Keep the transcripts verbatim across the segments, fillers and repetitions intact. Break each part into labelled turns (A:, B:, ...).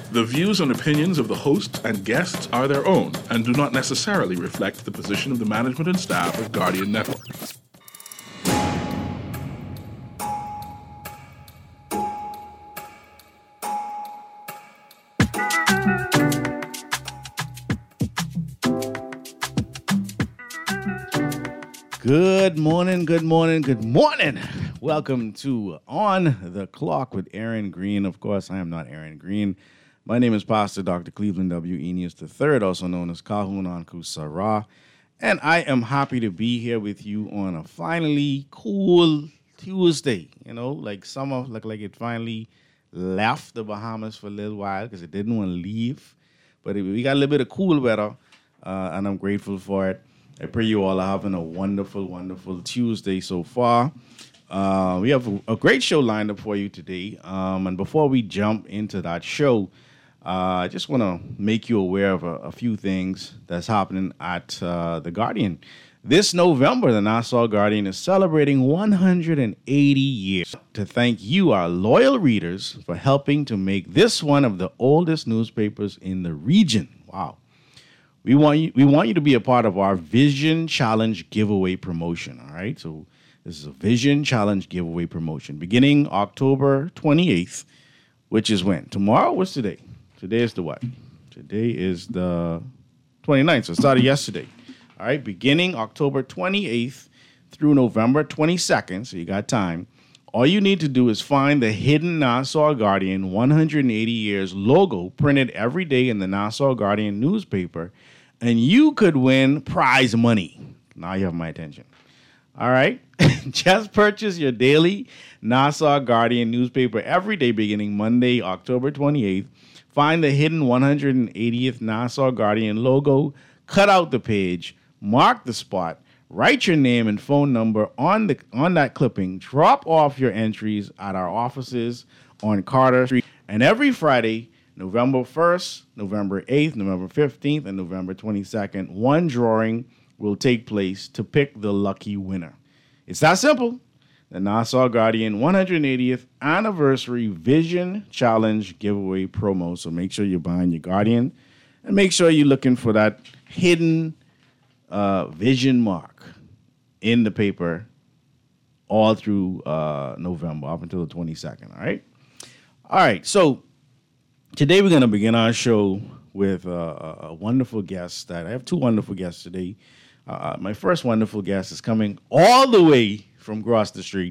A: The views and opinions of the hosts and guests are their own and do not necessarily reflect the position of the management and staff of Guardian Network.
B: Good morning, good morning, good morning. Welcome to On the Clock with Aaron Green. Of course, I am not Aaron Green. My name is Pastor Doctor Cleveland W. Eneas the third, also known as Kahun Anku Sarah. And I am happy to be here with you on a finally cool Tuesday. You know, like summer, like, like it finally left the Bahamas for a little while because it didn't want to leave. But it, we got a little bit of cool weather, uh, and I'm grateful for it. I pray you all are having a wonderful, wonderful Tuesday so far. Uh, we have a, a great show lined up for you today. Um, and before we jump into that show, uh, I just want to make you aware of a, a few things that's happening at uh, The Guardian. This November, the Nassau Guardian is celebrating one hundred eighty years. To thank you, our loyal readers, for helping to make this one of the oldest newspapers in the region. Wow. We want you. We want you to be a part of our Vision Challenge giveaway promotion. All right, so this is a Vision Challenge giveaway promotion beginning October twenty-eighth, which is when? Tomorrow? What's today? Today is the what? Today is the twenty-ninth. So it started yesterday. All right, beginning October twenty-eighth through November twenty-second. So you got time. All you need to do is find the hidden Nassau Guardian one hundred eighty years logo printed every day in the Nassau Guardian newspaper, and you could win prize money. Now you have my attention. All right? Just purchase your daily Nassau Guardian newspaper every day beginning Monday, October twenty-eighth. Find the hidden one hundred eightieth Nassau Guardian logo, cut out the page, mark the spot, write your name and phone number on the on that clipping, drop off your entries at our offices on Carter Street, and every Friday, November first, November eighth, November fifteenth, and November twenty-second, one drawing will take place to pick the lucky winner. It's that simple. The Nassau Guardian one hundred eightieth Anniversary Vision Challenge giveaway promo. So make sure you're buying your Guardian, and make sure you're looking for that hidden uh, vision mark in the paper all through uh, November, up until the twenty-second, all right? All right, so today we're going to begin our show with uh, a, a wonderful guest that I have two wonderful guests today. Uh, my first wonderful guest is coming all the way from Gloucester Street.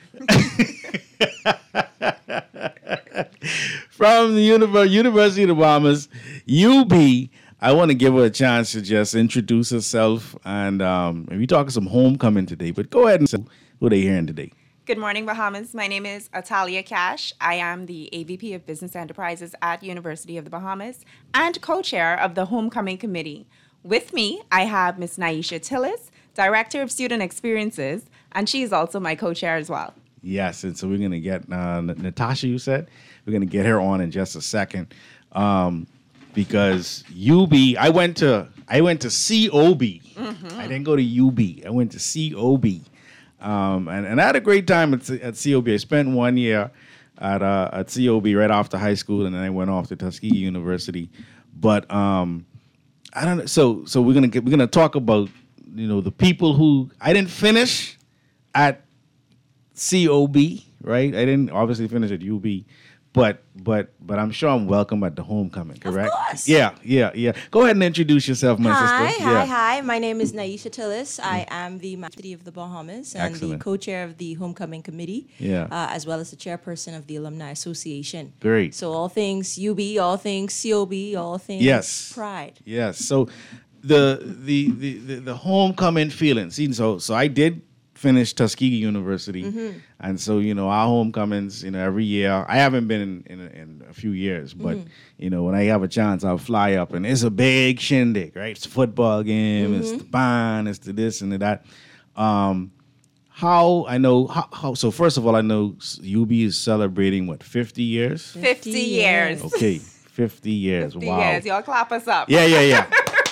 B: From the Univer- University of the Bahamas, U B. I want to give her a chance to just introduce herself, and um, we're talking some homecoming today, but go ahead and say who they're hearing today.
C: Good morning, Bahamas. My name is Atalia Cash. I am the A V P of Business Enterprises at University of the Bahamas and co-chair of the Homecoming Committee. With me, I have Miss Naisha Tillis, Director of Student Experiences, and she is also my co-chair as well.
B: Yes, and so we're going to get uh, Natasha, you said? We're going to get her on in just a second. Um, because U B, I went to I went to C O B. Mm-hmm. I didn't go to U B. I went to C O B. Um, and, and I had a great time at, at C O B. I spent one year at uh, at C O B right after high school, and then I went off to Tuskegee University. But um, I don't know. So so we're gonna get, we're gonna talk about, you know, the people who I didn't finish at C O B, right? I didn't obviously finish at U B. But but but I'm sure I'm welcome at the homecoming, correct?
D: Of course.
B: Yeah, yeah, yeah. Go ahead and introduce yourself, my
D: hi,
B: sister.
D: Hi,
B: yeah.
D: hi, hi. My name is Naisha Tillis. I am the University of the Bahamas and
B: Excellent.
D: the co-chair of the Homecoming Committee,
B: Yeah.
D: uh, as well as the chairperson of the Alumni Association.
B: Great.
D: So all things U B, all things C O B, all things
B: Yes.
D: Pride.
B: Yes. So the the the the, the homecoming feeling. See, so so I did finish Tuskegee University, mm-hmm. and so you know our homecomings, you know, every year. I haven't been in, in, in a few years, but mm-hmm. you know when I have a chance, I'll fly up, and it's a big shindig, right? It's a football game, mm-hmm. it's the band, it's the this and the that. Um, how I know how, how? So first of all, I know U B is celebrating what fifty years.
C: Fifty years.
B: Okay, fifty years.
C: Fifty
B: wow.
C: years. Y'all clap us up.
B: Yeah, yeah, yeah.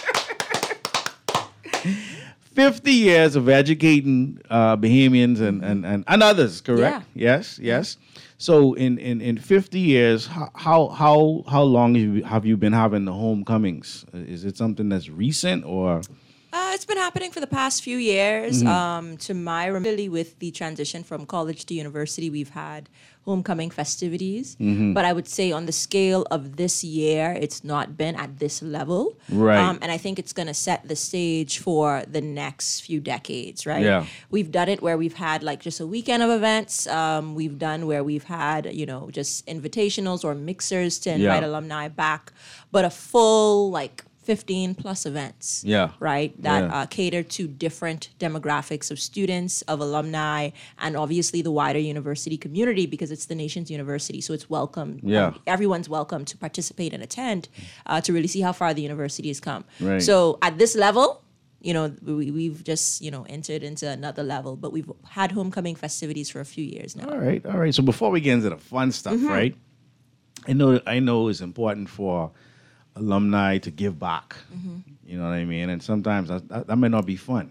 B: fifty years of educating uh, Bahamians and, and, and, and others, correct?
D: Yeah.
B: Yes, yes. So in, in, in fifty years, how how how how long have you, have you been having the homecomings? Is it something that's recent or?
D: Uh, it's been happening for the past few years.
B: Mm-hmm.
D: Um, to my really with the transition from college to university, we've had homecoming festivities.
B: Mm-hmm.
D: But I would say on the scale of this year, it's not been at this level.
B: Right.
D: Um, and I think it's going to set the stage for the next few decades, right?
B: Yeah.
D: We've done it where we've had like just a weekend of events. Um, we've done where we've had, you know, just invitationals or mixers to invite
B: Yeah.
D: alumni back. But a full like fifteen plus events,
B: Yeah.
D: right, that
B: Yeah.
D: uh, cater to different demographics of students, of alumni, and obviously the wider university community because it's the nation's university, so it's welcome.
B: Yeah.
D: um, everyone's welcome to participate and attend uh, to really see how far the university has come.
B: Right.
D: So at this level, you know, we, we've just, you know, entered into another level, but we've had homecoming festivities for a few years now.
B: All right, all right. So before we get into the fun stuff,
D: Mm-hmm.
B: right? I know I know it's important for alumni to give back.
D: Mm-hmm.
B: You know what I mean? And sometimes that, that, that might not be fun.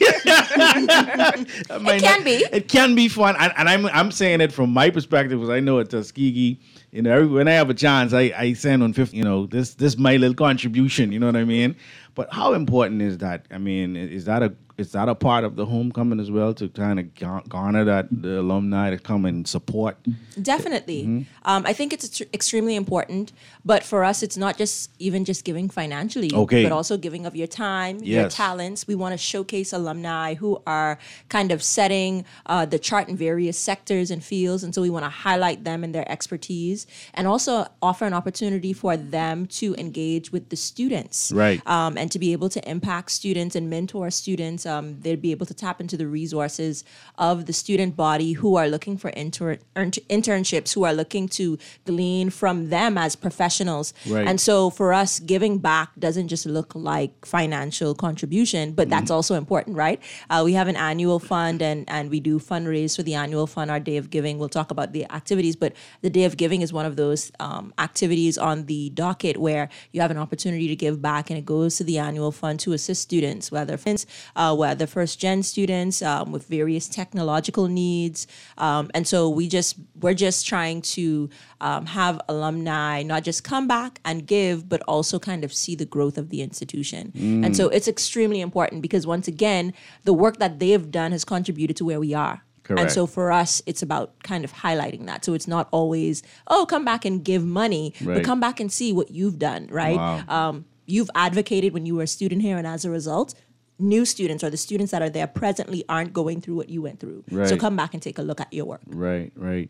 B: It
D: It can be.
B: It can be fun, and, and I'm I'm saying it from my perspective because I know at Tuskegee, you know, every, when I have a chance, I, I send on fifty. You know, this this my little contribution. You know what I mean? But how important is that? I mean, is that a is that a part of the homecoming as well to kind of garner that the alumni to come and support?
D: Definitely.
B: Mm-hmm.
D: Um, I think it's ex- extremely important. But for us, it's not just even just giving financially,
B: Okay.
D: but also giving of your time, your
B: Yes.
D: talents. We want to showcase alumni who are kind of setting uh, the chart in various sectors and fields. And so we want to highlight them and their expertise and also offer an opportunity for them to engage with the students.
B: Right.
D: Um, and to be able to impact students and mentor students. Um, they'd be able to tap into the resources of the student body who are looking for inter- inter- internships, who are looking to glean from them as professionals.
B: Right.
D: And so for us, giving back doesn't just look like financial contribution, but that's also important, right? Uh, we have an annual fund and, and we do fundraise for the annual fund, our Day of Giving. We'll talk about the activities, but the Day of Giving is one of those um, activities on the docket where you have an opportunity to give back and it goes to the annual fund to assist students, whether uh, whether first gen students um, with various technological needs, um, and so we just we're just trying to um, have alumni not just come back and give, but also kind of see the growth of the institution. And so it's extremely important because once again, the work that they have done has contributed to where we are.
B: Correct.
D: And so for us, it's about kind of highlighting that. So it's not always, oh, come back and give money,
B: Right.
D: but come back and see what you've done, right?
B: Wow.
D: Um, you've advocated when you were a student here, and as a result, new students or the students that are there presently aren't going through what you went through. So
B: Right.
D: come back and take a look at your work.
B: Right, right.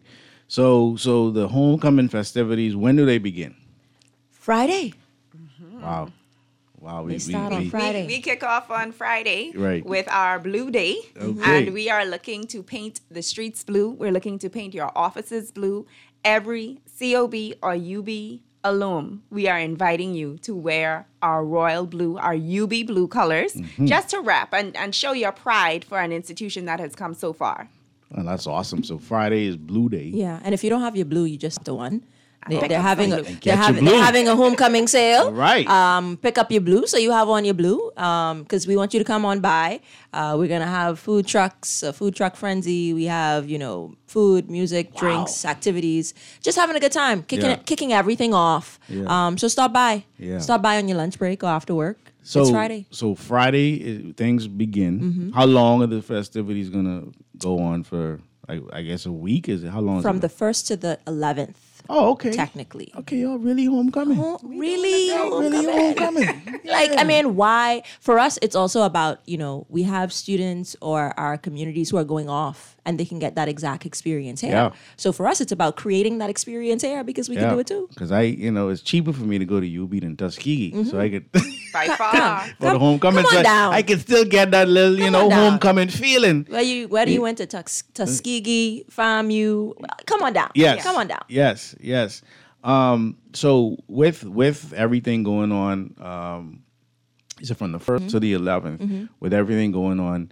B: So so the homecoming festivities, when do they begin?
D: Friday.
B: Wow. Wow. We,
D: They start on
B: we,
D: Friday.
C: We, we kick off on Friday
B: Right.
C: with our Blue Day.
B: Okay.
C: And we are looking to paint the streets blue. We're looking to paint your offices blue. Every C O B or U B alum, we are inviting you to wear our royal blue, our U B blue colors,
B: Mm-hmm.
C: just to rep and, and show your pride for an institution that has come so far.
B: Oh, that's awesome. So Friday is Blue Day.
D: Yeah, and if you don't have your blue, you just the one. They,
C: Pick
D: they're
C: up
D: having
C: some
D: a
C: blue.
B: Get
D: they're,
B: your
D: having,
B: blue.
D: they're having a homecoming sale.
B: All right.
D: Um, pick up your blue, so you have on your blue. Um, because we want you to come on by. Uh, we're gonna have food trucks, a food truck frenzy. We have you know food, music, drinks, activities. Just having a good time, kicking
B: Yeah.
D: it, kicking everything off.
B: Yeah.
D: Um, so stop by.
B: Yeah.
D: Stop by on your lunch break or after work.
B: So
D: it's Friday.
B: So Friday is, things begin. How long are the festivities gonna go on for? I, I guess a week. Is it how long?
D: From
B: is
D: the
B: it?
D: first to the eleventh,
B: oh okay
D: technically.
B: Okay, y'all really homecoming.
D: Oh, really?
B: Really homecoming.
D: Like, I mean, why? For us, it's also about, you know, we have students or our communities who are going off and they can get that exact experience here.
B: Yeah.
D: So for us, it's about creating that experience here because we can do it too.
B: Because I, you know, it's cheaper for me to go to U B than Tuskegee, so I could
C: By far.
B: for the homecoming.
D: come on
B: so I-
D: down.
B: I can still get that little, you
D: Come
B: know,
D: on down.
B: homecoming feeling.
D: Where you, whether you went to Tus- Tuskegee, FAMU, come on down.
B: Yes.
D: Come on down.
B: Yes, yes. Um, so with with everything going on, um, is it from the first to the eleventh? With everything going on,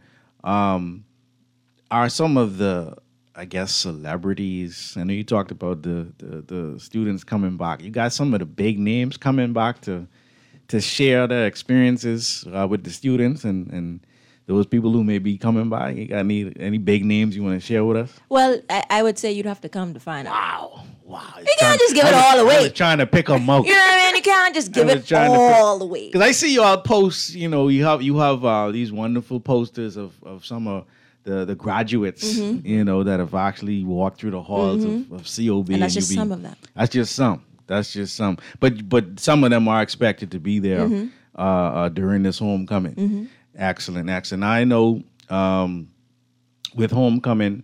B: um, are some of the I guess celebrities. I know you talked about the, the the students coming back. You got some of the big names coming back to to share their experiences uh, with the students and and those people who may be coming by? You got any any big names you want to share with us?
D: Well, I, I would say you'd have to come to find out.
B: Wow, wow!
D: You can't just give it all
B: I
D: away.
B: was trying to pick them out.
D: You know what I mean? You can't just give
B: was
D: it
B: trying to pick-
D: all away.
B: Because I see y'all posts, you know, you have you have uh, these wonderful posters of, of some of the, the graduates,
D: Mm-hmm.
B: you know, that have actually walked through the halls of, of C O B.
D: And that's just
B: U B.
D: some of them.
B: That's just some. That's just some. But but some of them are expected to be there
D: Mm-hmm.
B: uh, uh, during this homecoming. Excellent, excellent. I know um, with homecoming,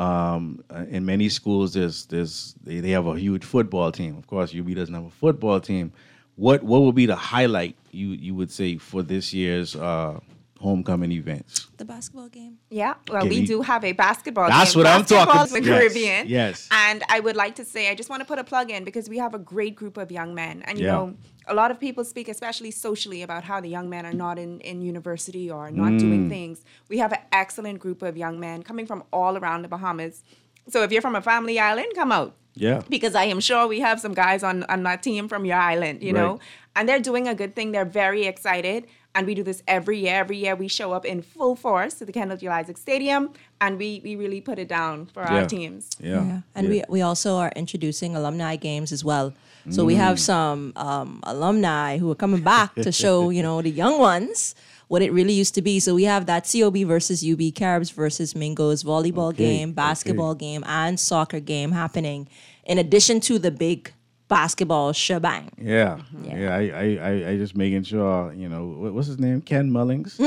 B: um, uh, in many schools, there's there's they, they have a huge football team. Of course, U B doesn't have a football team. What what would be the highlight you you would say for this year's uh, homecoming events?
D: The basketball game.
C: Yeah, well,
B: Can
C: we
B: you-
C: do have a basketball
B: That's
C: game.
B: what I'm
C: Basketball
B: talking-
C: in the
B: yes,
C: Caribbean.
B: yes.
C: And I would like to say, I just want to put a plug in because we have a great group of young men. And, you
B: Yeah.
C: know, a lot of people speak, especially socially, about how the young men are not in, in university or not doing things. We have an excellent group of young men coming from all around the Bahamas. So if you're from a family island, come out.
B: Yeah.
C: Because I am sure we have some guys on, on that team from your island, you know,
B: Right.
C: and they're doing a good thing. They're very excited. And we do this every year. Every year we show up in full force to the Kendall J. Isaac Stadium and we, we really put it down for
B: Yeah.
C: our teams.
B: Yeah.
D: And
B: yeah.
D: we we also are introducing alumni games as well. So we have some um, alumni who are coming back to show, you know, the young ones what it really used to be. So we have that C O B versus U B, Caribs versus Mingos volleyball
B: Okay,
D: game, basketball
B: okay.
D: game, and soccer game happening in addition to the big basketball shebang.
B: Yeah,
D: Yeah.
B: yeah. I, I, I, I just making sure, you know, what, what's his name? Ken Mullings.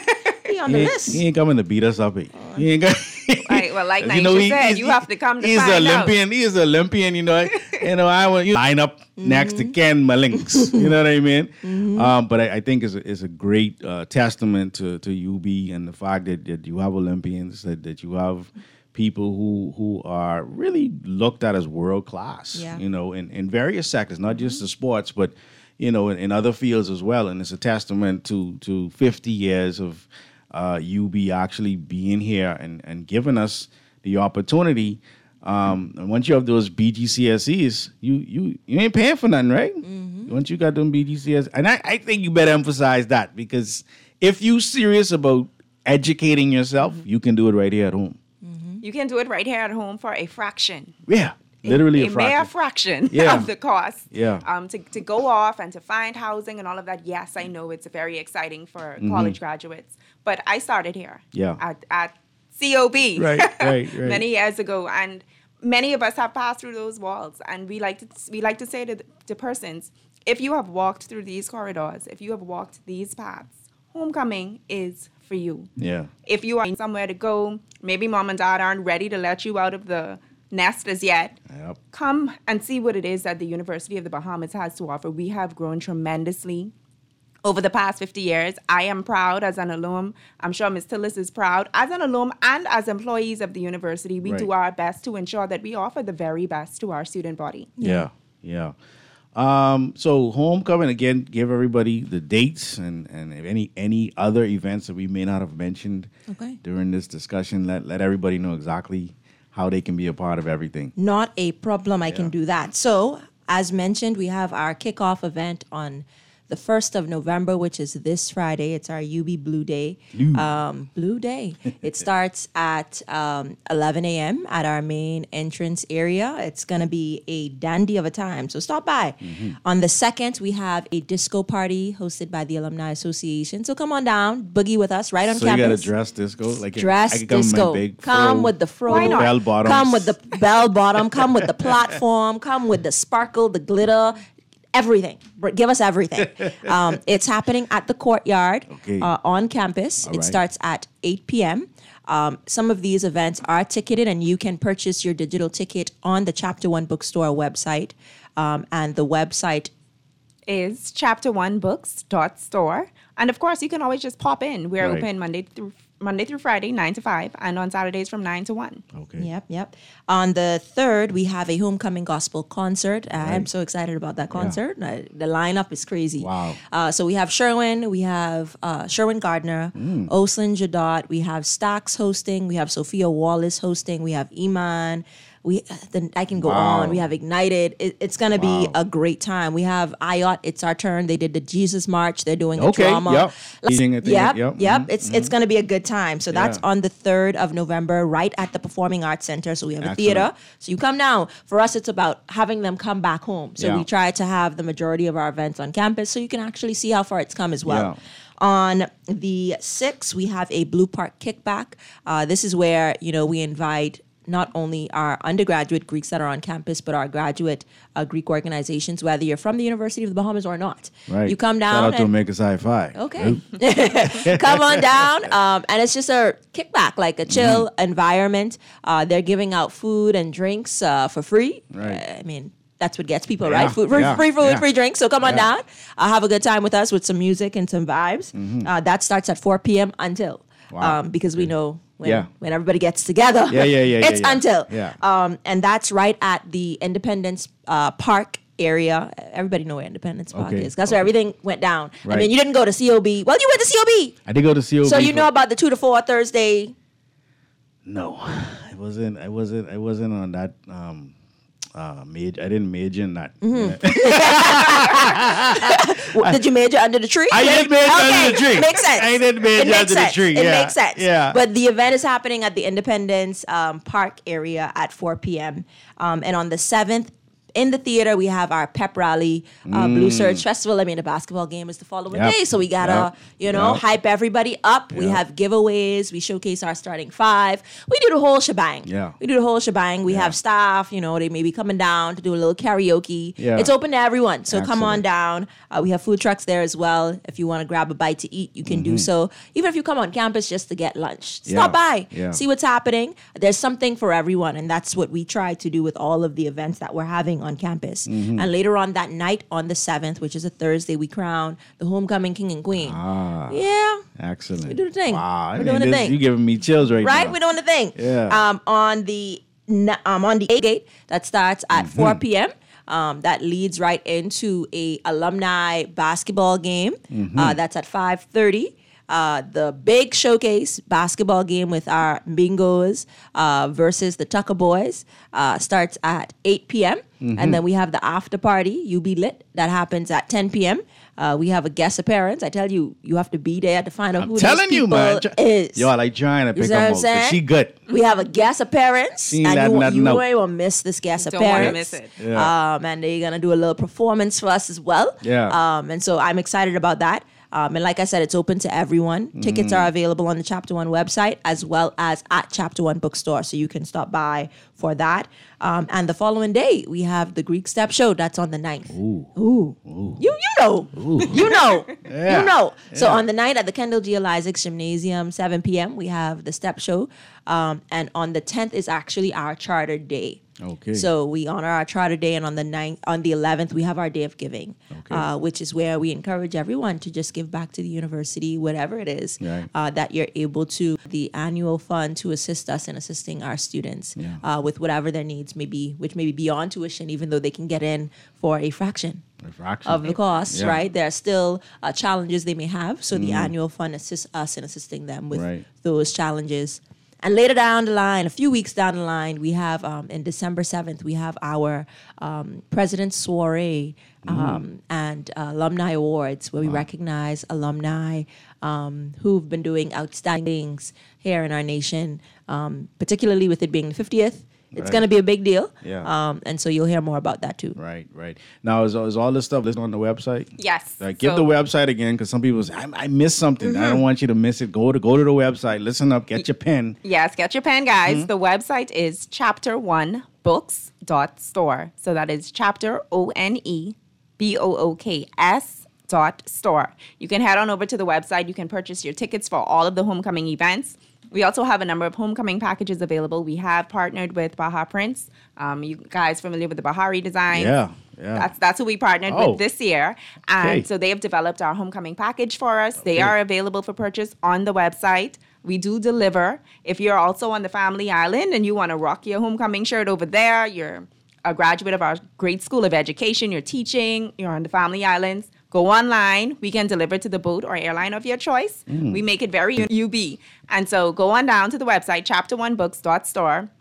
D: Be on
B: He
D: the
B: ain't,
D: list.
B: he ain't coming to beat us up. He, he ain't got,
C: Right, well, like
B: you
C: Naisha
B: know, he-
C: said,
B: he's-
C: you have to come to
B: he's
C: find
B: an
C: out.
B: Olympian. He is an Olympian. You know, you know. I want you line up next to Ken Mullings. You know what I mean? Um, but I, I think it's a, it's a great uh, testament to, to U B and the fact that, that you have Olympians, that, that you have people who who are really looked at as world class.
D: Yeah.
B: You know, in, in various sectors, not just the sports, but you know, in, in other fields as well. And it's a testament to to fifty years of uh, U B actually being here and, and giving us the opportunity. Um, and once you have those B G C S Es, you you you ain't paying for nothing, right? Once you got them B G C S Es, and I, I think you better emphasize that, because if you serious about educating yourself, you can do it right here at home.
C: You can do it right here at home for a fraction.
B: Yeah, literally
C: a,
B: a, fraction.
C: mere fraction
B: Yeah.
C: of the cost.
B: Yeah.
C: Um, to, to go off and to find housing and all of that. Yes, I know it's very exciting for
B: Mm-hmm.
C: college graduates, but I started here.
B: Yeah.
C: At, at C O B.
B: Right, right, right.
C: Many years ago, and many of us have passed through those walls. And we like to we like to say to the, to persons, if you have walked through these corridors, if you have walked these paths, homecoming is for you.
B: Yeah.
C: If you are somewhere to go, maybe mom and dad aren't ready to let you out of the nest as yet.
B: Yep.
C: Come and see what it is that the University of the Bahamas has to offer. We have grown tremendously over the past fifty years. I am proud as an alum. I'm sure Miz Tillis is proud. As an alum and as employees of the university, we
B: Right.
C: do our best to ensure that we offer the very best to our student body.
B: Yeah, yeah. Um, so homecoming, again, give everybody the dates and, and if any any other events that we may not have mentioned
D: Okay.
B: during this discussion. Let let everybody know exactly how they can be a part of everything.
D: Not a problem. I can do that. So, as mentioned, we have our kickoff event on the first of November, which is this Friday. It's our U B Blue Day.
B: Blue.
D: Um, Blue Day. It starts at um, eleven a.m. at our main entrance area. It's going to be a dandy of a time. So, stop by.
B: Mm-hmm.
D: On the second, we have a disco party hosted by the Alumni Association. So, come on down, boogie with us right on
B: So you
D: campus.
B: got to dress disco like
D: Dress
B: I could come in my
D: disco.
B: big
D: Come
B: fro,
D: with the fro.
C: Why not?
B: bell bottoms.
D: Come with the bell bottom. Come with the platform. Come with the sparkle, the glitter, everything. Br- Give us everything. Um, it's happening at the courtyard
B: Okay.
D: uh, on campus.
B: All
D: it
B: right.
D: starts at eight p.m. Um, some of these events are ticketed, and you can purchase your digital ticket on the Chapter One Bookstore website. Um, and the website
C: Is chapter one books dot store. And of course, you can always just pop in. We're
B: Right.
C: open Monday through Monday through Friday, nine to five, and on Saturdays from nine to one.
B: Okay.
D: Yep, yep. On the third, we have a homecoming gospel concert. I'm so excited about that concert. Uh, the lineup is crazy.
B: Wow.
D: Uh, so we have Sherwin, we have uh, Sherwin Gardner,
B: Mm.
D: Oslin Jadot, we have Stax hosting, we have Sophia Wallace hosting, we have Iman, We, then I can go
B: Wow.
D: on. We have Ignited. It, it's going to be a great time. We have I O T. It's our turn. They did the Jesus March. They're doing a
B: Okay,
D: drama.
B: yep. Leading it,
D: Yep,
B: yep,
D: yep.
B: mhm,
D: It's it's going to be a good time. So that's
B: Yeah.
D: on the third of November, right at the Performing Arts Center. So we have a
B: Excellent.
D: theater. So you come down. For us, it's about having them come back home. So
B: Yeah.
D: we try to have the majority of our events on campus, so you can actually see how far it's come as well.
B: Yeah.
D: On the sixth, we have a Blue Park kickback. Uh, this is where, you know, we invite not only our undergraduate Greeks that are on campus, but our graduate uh, Greek organizations, whether you're from the University of the Bahamas or not.
B: Right.
D: You come down.
B: Shout out to
D: and-
B: Make Us High Five.
D: Okay. Come on down. Um, and it's just a kickback, like a chill
B: Mm-hmm.
D: environment. Uh, they're giving out food and drinks uh, for free.
B: Right.
D: Uh, I mean, that's what gets people,
B: Yeah,
D: right? Food, free,
B: yeah,
D: free food,
B: yeah.
D: free drinks. So come on
B: Yeah.
D: down. Uh, have a good time with us with some music and some vibes. Uh, that starts at four p.m. until.
B: Mm-hmm. Wow.
D: Um, because we know when,
B: Yeah.
D: when everybody gets together.
B: Yeah, yeah, yeah, yeah,
D: It's
B: yeah.
D: until.
B: Yeah.
D: Um, and that's right at the Independence uh, Park area. Everybody know where Independence Park
B: Okay,
D: is. That's where everything went down. I
B: Right.
D: mean, you didn't go to C O B. Well, you went to C O B.
B: I did go to C O B.
D: So you
B: for-
D: know about the two to four Thursday.
B: No, I wasn't. I wasn't. I wasn't on that. Um, uh, major. I didn't major in that.
D: Mm-hmm. W- Did you major under the tree?
B: I did major
D: Okay,
B: under the tree.
D: Makes sense.
B: I did major
D: It makes
B: under the
D: sense.
B: tree,
D: It
B: yeah,
D: makes sense.
B: yeah.
D: But the event is happening at the Independence um, Park area at four p.m. Um, and on the seventh, in the theater, we have our pep rally, uh, Blue Surge Festival. I mean, the basketball game is the following
B: Mm. Yep.
D: day, so we gotta,
B: Yep.
D: you know,
B: Yep.
D: hype everybody up. We
B: Yep.
D: have giveaways. We showcase our starting five. We do the whole shebang.
B: Yeah.
D: We do the whole shebang. We
B: Yeah.
D: have staff. You know, they may be coming down to do a little karaoke.
B: Yeah.
D: It's open to everyone, so come on
B: Excellent.
D: down. Uh, we have food trucks there as well. If you want to grab a bite to eat, you can do so. Even if you come on campus just to get lunch,
B: Mm-hmm. Yeah.
D: stop by,
B: Yeah.
D: see what's happening. There's something for everyone, and that's what we try to do with all of the events that we're having on campus.
B: Mm-hmm.
D: And later on that night, on the seventh, which is a Thursday, we crown the homecoming king and queen.
B: Ah,
D: Yeah.
B: excellent.
D: We do the thing.
B: Wow,
D: We're
B: I mean,
D: doing the
B: this-
D: thing.
B: You giving me chills right,
D: Right,
B: now.
D: we're doing the thing.
B: Yeah.
D: Um, on the n- um on the A gate that starts at
B: Mm-hmm.
D: four p.m. Um, that leads right into a alumni basketball game.
B: Mm-hmm.
D: Uh, that's at five thirty. Uh, the big showcase basketball game with our Bingos uh, versus the Tucker Boys uh, starts at eight p.m.
B: Mm-hmm.
D: And then we have the after party, You Be Lit, that happens at ten p.m. Uh, we have a guest appearance. I tell you, you have to be there to find out
B: I'm
D: who
B: telling
D: these
B: you,
D: people
B: man.
D: is.
B: Yo, I like trying to
D: You
B: pick
D: see what
B: them
D: I'm
B: out. 'cause
D: saying?
B: She good.
D: We have a guest appearance,
B: Seen
D: and
B: that
D: you,
B: nothing
D: you
B: out.
D: ain't gonna miss this guest
C: Don't wanna
D: appearance.
C: miss it.
B: Yeah.
D: Um, and they're gonna do a little performance for us as well.
B: Yeah.
D: Um, and so I'm excited about that. Um, and like I said, it's open to everyone. Tickets
B: Mm.
D: are available on the Chapter One website as well as at Chapter One bookstore, so you can stop by for that. Um, and the following day, we have the Greek Step Show. That's on the ninth. Ooh, ooh, you you know, you know,
B: Yeah.
D: you know. So
B: Yeah.
D: on the night at the Kendall G. Isaacs Gymnasium, seven p.m., we have the Step Show. Um, and on the tenth is actually our Charter Day.
B: Okay.
D: So we honor our Charter Day, and on the ninth, on the eleventh, we have our Day of Giving,
B: Okay.
D: uh, which is where we encourage everyone to just give back to the university, whatever it is
B: Right.
D: uh, that you're able to. The annual fund to assist us in assisting our students
B: Yeah.
D: uh, with whatever their needs may be, which may be beyond tuition, even though they can get in for a fraction
B: Refraction.
D: of the cost,
B: Yeah.
D: right? There are still uh, challenges they may have. So the annual fund assists us in assisting them with
B: Right.
D: those challenges. And later down the line, a few weeks down the line, we have um, in December seventh, we have our um, President's Soiree um, and uh, Alumni Awards, where we recognize alumni um, who've been doing outstanding things here in our nation, um, particularly with it being the fiftieth. It's
B: Right.
D: going to be a big deal.
B: Yeah.
D: Um, and so you'll hear more about that too.
B: Right, right. Now, is, is all this stuff listed on the website?
C: Yes.
B: Like, give
C: So-
B: the website again, because some people say, I, I missed something. I don't want you to miss it. Go to go to the website. Listen up. Get your pen.
C: Yes, get your pen, guys.
B: Mm-hmm.
C: The website is chapter one books dot store. So that is chapter O N E B O O K S dot store. You can head on over to the website. You can purchase your tickets for all of the homecoming events. We also have a number of homecoming packages available. We have partnered with Baha Prints. Um, you guys familiar with the Bahari design?
B: Yeah, yeah.
C: That's that's who we partnered
B: Oh.
C: with this year. And
B: Okay.
C: so they have developed our homecoming package for us. They
B: Okay.
C: are available for purchase on the website. We do deliver. If you're also on the Family Island and you want to rock your homecoming shirt over there, you're a graduate of our great school of education, you're teaching, you're on the Family Islands, go online. We can deliver to the boat or airline of your choice. We make it very U B. And so go on down to the website, chapter one books dot store.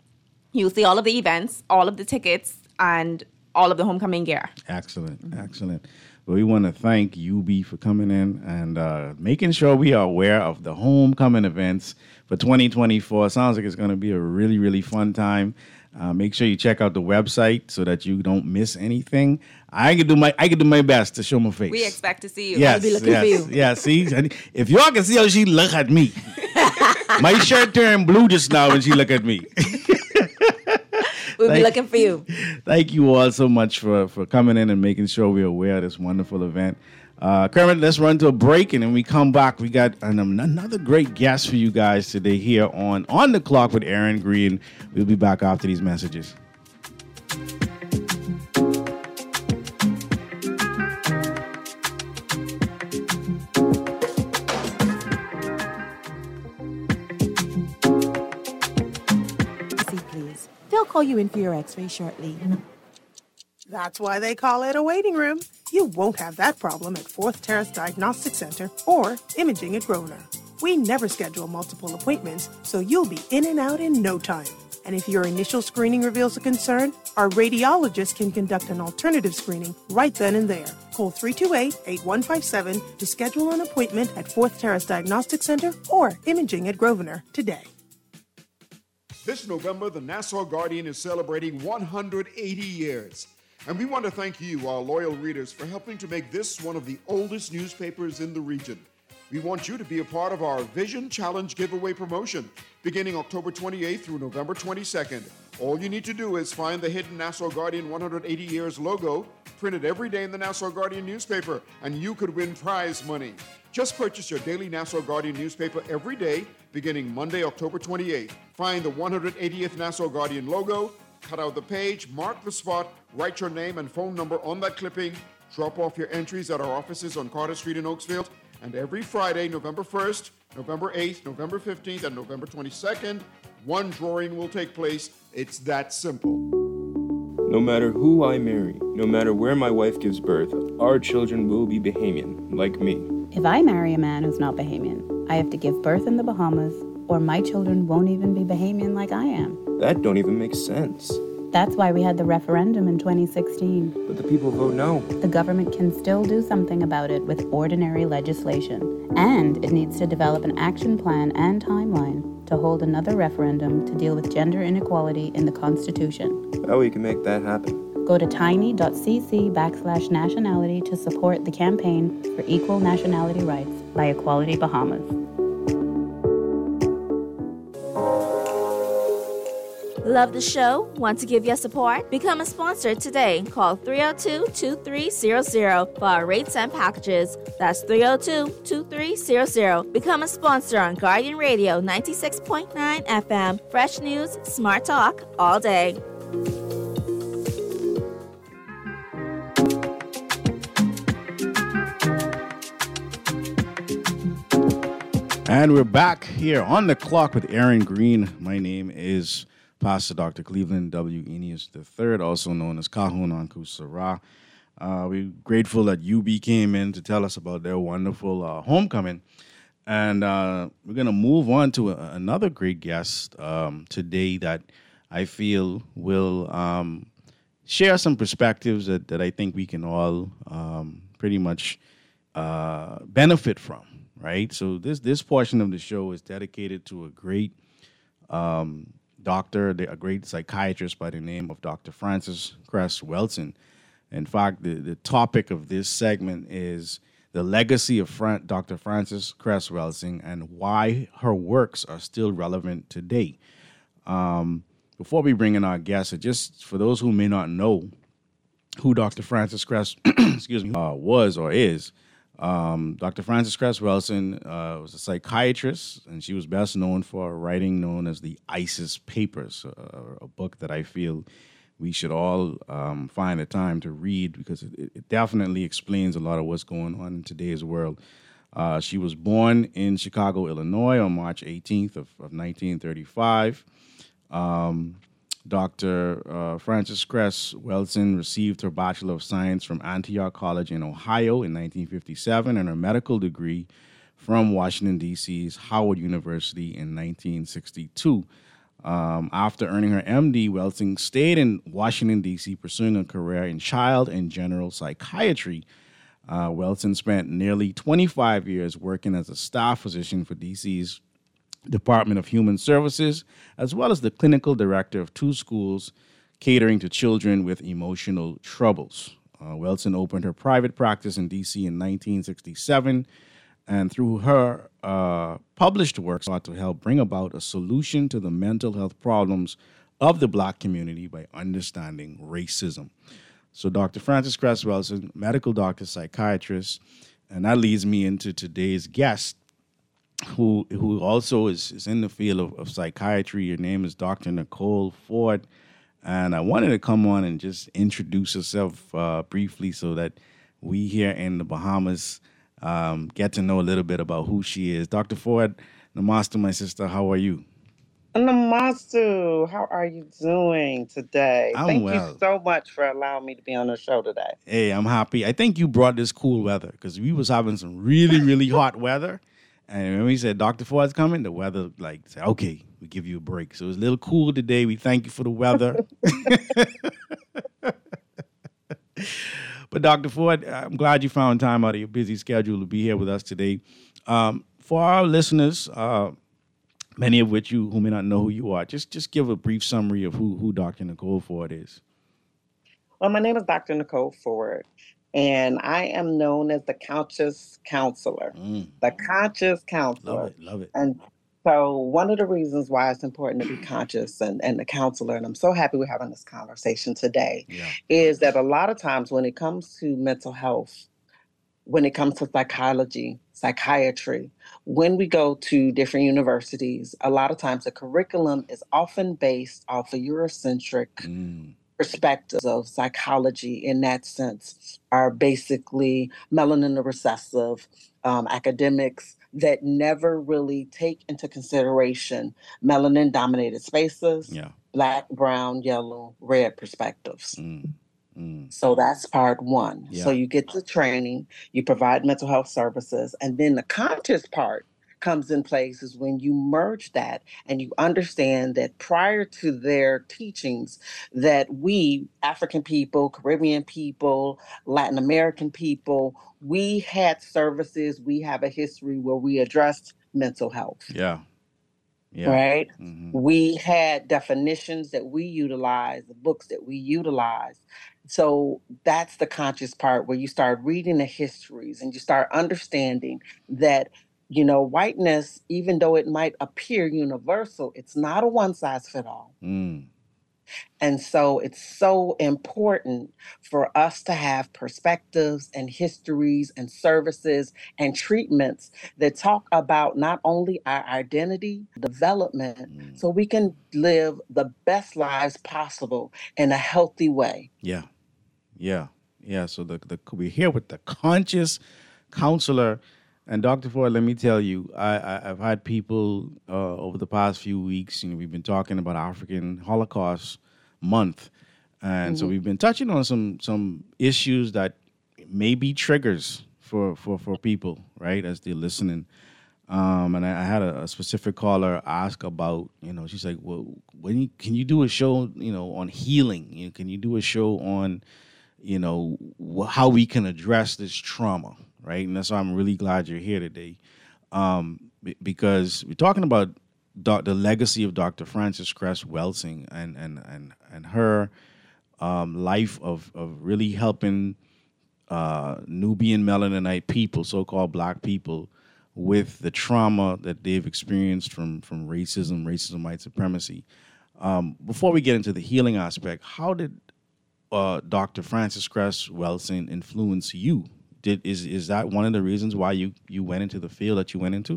C: You'll see all of the events, all of the tickets, and all of the homecoming gear.
B: Excellent, mm-hmm. excellent. But we want to thank U B for coming in and uh, making sure we are aware of the homecoming events for twenty twenty-four. Sounds like it's going to be a really, really fun time. Uh, make sure you check out the website so that you don't miss anything. I can do my I can do my best to show my face.
C: We expect to see you.
B: Yes,
D: I'll be looking
B: yes,
D: for you.
B: yeah. See, if y'all can see how she look at me, my shirt turned blue just now when she look at me.
D: We'll
B: Thank-
D: be looking for you.
B: Thank you all so much for, for coming in and making sure we're aware of this wonderful event. Uh, Kermit, let's run to a break, and then we come back. We got an, another great guest for you guys today here on On the Clock with Aaron Green. We'll be back after these messages.
E: Please. They'll call you in for your x-ray shortly.
F: That's why they call it a waiting room. You won't have that problem at Fourth Terrace Diagnostic Center or Imaging at Grosvenor. We never schedule multiple appointments, so you'll be in and out in no time. And if your initial screening reveals a concern, our radiologist can conduct an alternative screening right then and there. Call three two eight, eight one five seven to schedule an appointment at Fourth Terrace Diagnostic Center or Imaging at Grosvenor today.
G: This November, the Nassau Guardian is celebrating one hundred eighty years. And we want to thank you, our loyal readers, for helping to make this one of the oldest newspapers in the region. We want you to be a part of our Vision Challenge giveaway promotion, beginning October twenty-eighth through November twenty-second. All you need to do is find the hidden Nassau Guardian one hundred eighty years logo, printed every day in the Nassau Guardian newspaper, and you could win prize money. Just purchase your daily Nassau Guardian newspaper every day, beginning Monday, October twenty-eighth. Find the one hundred eightieth Nassau Guardian logo, cut out the page, mark the spot, write your name and phone number on that clipping, drop off your entries at our offices on Carter Street in Oakesfield, and every Friday, November first, November eighth, November fifteenth, and November twenty-second, one drawing will take place. It's that simple.
H: No matter who I marry, no matter where my wife gives birth, our children will be Bahamian, like me.
I: If I marry a man who's not Bahamian, I have to give birth in the Bahamas, or my children won't even be Bahamian like I am.
H: That don't even make sense.
I: That's why we had the referendum in twenty sixteen.
H: But the people vote no.
I: The government can still do something about it with ordinary legislation. And it needs to develop an action plan and timeline to hold another referendum to deal with gender inequality in the Constitution.
H: How we can make that happen?
I: Go to tiny.cc backslash nationality to support the campaign for equal nationality rights by Equality Bahamas.
J: Love the show? Want to give your support? Become a sponsor today. Call three oh two, two three zero zero for our rates and packages. That's three oh two, two three zero zero. Become a sponsor on Guardian Radio ninety-six point nine F M. Fresh news, smart talk, all day.
B: And we're back here on the clock with Aaron Green. My name is Pastor Doctor Cleveland W. Eneas the third, also known as Kahun Anku Sarah. Uh, we're grateful that U B came in to tell us about their wonderful uh, homecoming. And uh, we're going to move on to a, another great guest um, today that I feel will um, share some perspectives that, that I think we can all um, pretty much uh, benefit from, right? So this, this portion of the show is dedicated to a great um doctor, a great psychiatrist by the name of Doctor Frances Cress Welsing. In fact, the, the topic of this segment is the legacy of Fran- Doctor Frances Cress Welsing and why her works are still relevant today. Um, before we bring in our guests, just for those who may not know who Doctor Frances Cress excuse me, uh, was or is, Um, Doctor Frances Cress Welsing uh, was a psychiatrist, and she was best known for a writing known as the ISIS Papers, uh, a book that I feel we should all um, find a time to read because it, it definitely explains a lot of what's going on in today's world. Uh, she was born in Chicago, Illinois on March eighteenth of, of nineteen thirty-five. Um, Doctor Uh, Frances Cress Welsing received her Bachelor of Science from Antioch College in Ohio in nineteen fifty-seven and her medical degree from Washington, D C's Howard University in nineteen sixty-two. Um, after earning her M D, Welsing stayed in Washington, D C, pursuing a career in child and general psychiatry. Uh, Welsing spent nearly twenty-five years working as a staff physician for D C's Department of Human Services, as well as the clinical director of two schools catering to children with emotional troubles. Uh, Welsing opened her private practice in D C in nineteen sixty-seven, and through her uh, published work sought to help bring about a solution to the mental health problems of the Black community by understanding racism. So Doctor Frances Cress Welsing, medical doctor, psychiatrist, and that leads me into today's guest, who who also is, is in the field of, of psychiatry. Your name is Doctor Nicole Ford, and I wanted to come on and just introduce herself uh, briefly so that we here in the Bahamas Um, get to know a little bit about who she is. Doctor Ford, namaste, my sister. How are you?
K: Namaste. How are you doing today?
B: I'm
K: Thank
B: well.
K: you so much for allowing me to be on the show today.
B: Hey, I'm happy. I think you brought this cool weather because we was having some really, really hot weather. And when we said Doctor Ford's coming, the weather like said, okay, we give you a break. So it's a little cool today. We thank you for the weather. But Doctor Ford, I'm glad you found time out of your busy schedule to be here with us today. Um, for our listeners, uh, many of which you who may not know who you are, just just give a brief summary of who who Doctor Nicole Ford is.
K: Well, my name is Doctor Nicole Ford, and I am known as the conscious counselor.
B: Mm.
K: The conscious counselor.
B: Love it, love it.
K: And so one of the reasons why it's important to be conscious and, and the counselor, and I'm so happy we're having this conversation today,
B: Yeah.
K: is that a lot of times when it comes to mental health, when it comes to psychology, psychiatry, when we go to different universities, a lot of times the curriculum is often based off of Eurocentric
B: Mm.
K: perspectives of psychology in that sense, are basically melanin recessive um, academics that never really take into consideration melanin dominated spaces,
B: Yeah.
K: black, brown, yellow, red perspectives.
B: Mm. Mm.
K: So that's part one.
B: Yeah.
K: So you get the training, you provide mental health services, and then the conscious part comes in place is when you merge that and you understand that prior to their teachings that we, African people, Caribbean people, Latin American people, we had services, we have a history where we addressed mental health.
B: Yeah. Yeah.
K: Right?
B: Mhm.
K: We had definitions that we utilize, the books that we utilize. So that's the conscious part where you start reading the histories and you start understanding that, you know, whiteness, even though it might appear universal, it's not a one size fit all.
B: Mm.
K: And so it's so important for us to have perspectives and histories and services and treatments that talk about not only our identity, development,
B: Mm.
K: so we can live the best lives possible in a healthy way.
B: Yeah. Yeah. Yeah. So the, the we're here with the conscious counselor. And Doctor Ford, let me tell you, I, I, I've had people uh, over the past few weeks, you know, we've been talking about African Holocaust Month. And so
K: Mhm.
B: we've been touching on some some issues that may be triggers for, for, for people, right, as they're listening. Um, and I, I had a, a specific caller ask about, you know, she's like, well, when you, can you do a show, you know, on healing? You know, can you do a show on, you know, wh- how we can address this trauma, right? And that's why I'm really glad you're here today, um, b- because we're talking about doc- the legacy of Doctor Frances Cress Welsing and and and and her um, life of of really helping uh, Nubian Melaninite people, so-called Black people, with the trauma that they've experienced from from racism, racism, white supremacy. Um, before we get into the healing aspect, how did uh, Doctor Frances Cress Welsing influence you? Did is is that one of the reasons why you you went into the field that you went into?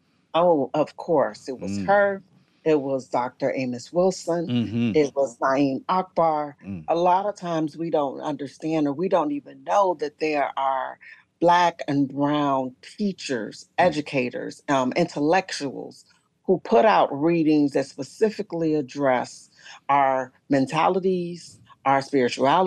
K: Oh, of course. It was
B: Mm.
K: her. It was Doctor Amos Wilson.
B: Mm-hmm.
K: It was Naeem Akbar.
B: Mm.
K: A lot of times we don't understand or we don't even know that there are Black and brown teachers, educators, um, intellectuals who put out readings that specifically address our mentalities, our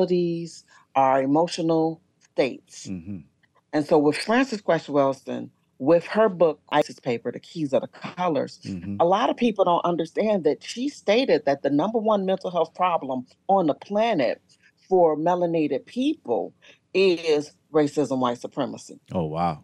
K: spiritualities, our emotional states.
B: Mm-hmm.
K: And so with Frances Cress Welsing, with her book, Isis Paper, The Keys of the Colors,
B: Mhm.
K: a lot of people don't understand that she stated that the number one mental health problem on the planet for melanated people is racism, white supremacy.
B: Oh, wow.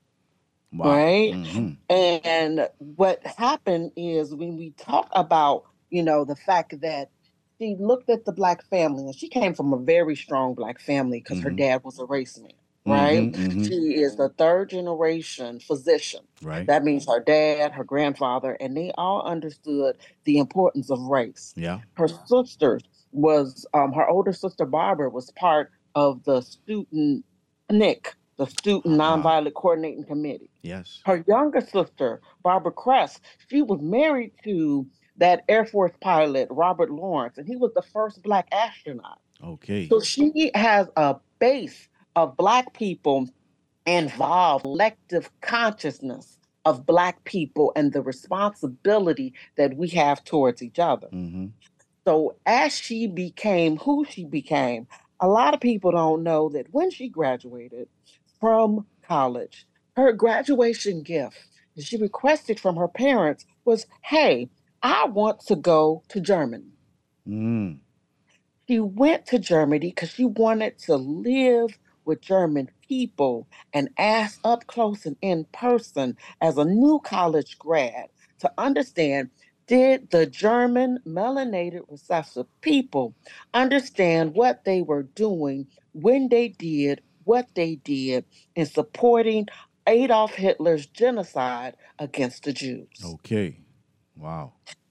B: Wow.
K: Right?
B: Mhm.
K: And what happened is when we talk about, you know, the fact that she looked at the Black family, and she came from a very strong Black family because her
B: Mhm.
K: dad was a race man, right?
B: Mhm, mhm.
K: She is the third generation physician.
B: Right.
K: That means her dad, her grandfather, and they all understood the importance of race.
B: Yeah.
K: Her sister was, um, her older sister Barbara was part of the student N I C, the Student
B: Ah.
K: Nonviolent Coordinating Committee.
B: Yes.
K: Her younger sister, Barbara Kress, she was married to that Air Force pilot, Robert Lawrence, and he was the first Black astronaut.
B: Okay.
K: So she has a base of Black people involved, collective consciousness of Black people and the responsibility that we have towards each other.
B: Mhm.
K: So as she became who she became, a lot of people don't know that when she graduated from college, her graduation gift that she requested from her parents was, hey, I want to go to Germany.
B: Mm.
K: She went to Germany because she wanted to live with German people and ask up close and in person as a new college grad to understand, did the German melanated recessive people understand what they were doing when they did what they did in supporting Adolf Hitler's genocide against the Jews?
B: Okay. Wow.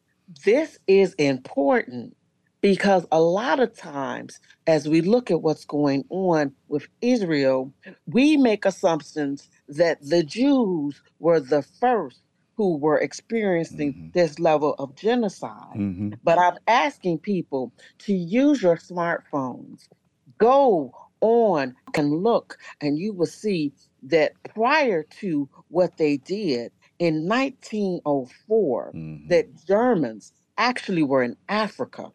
K: This is important because a lot of times, as we look at what's going on with Israel, we make assumptions that the Jews were the first who were experiencing this level of genocide.
B: Mhm.
K: But I'm asking people to use your smartphones. Go on and look, and you will see that prior to what they did in nineteen oh four, that Germans actually were in Africa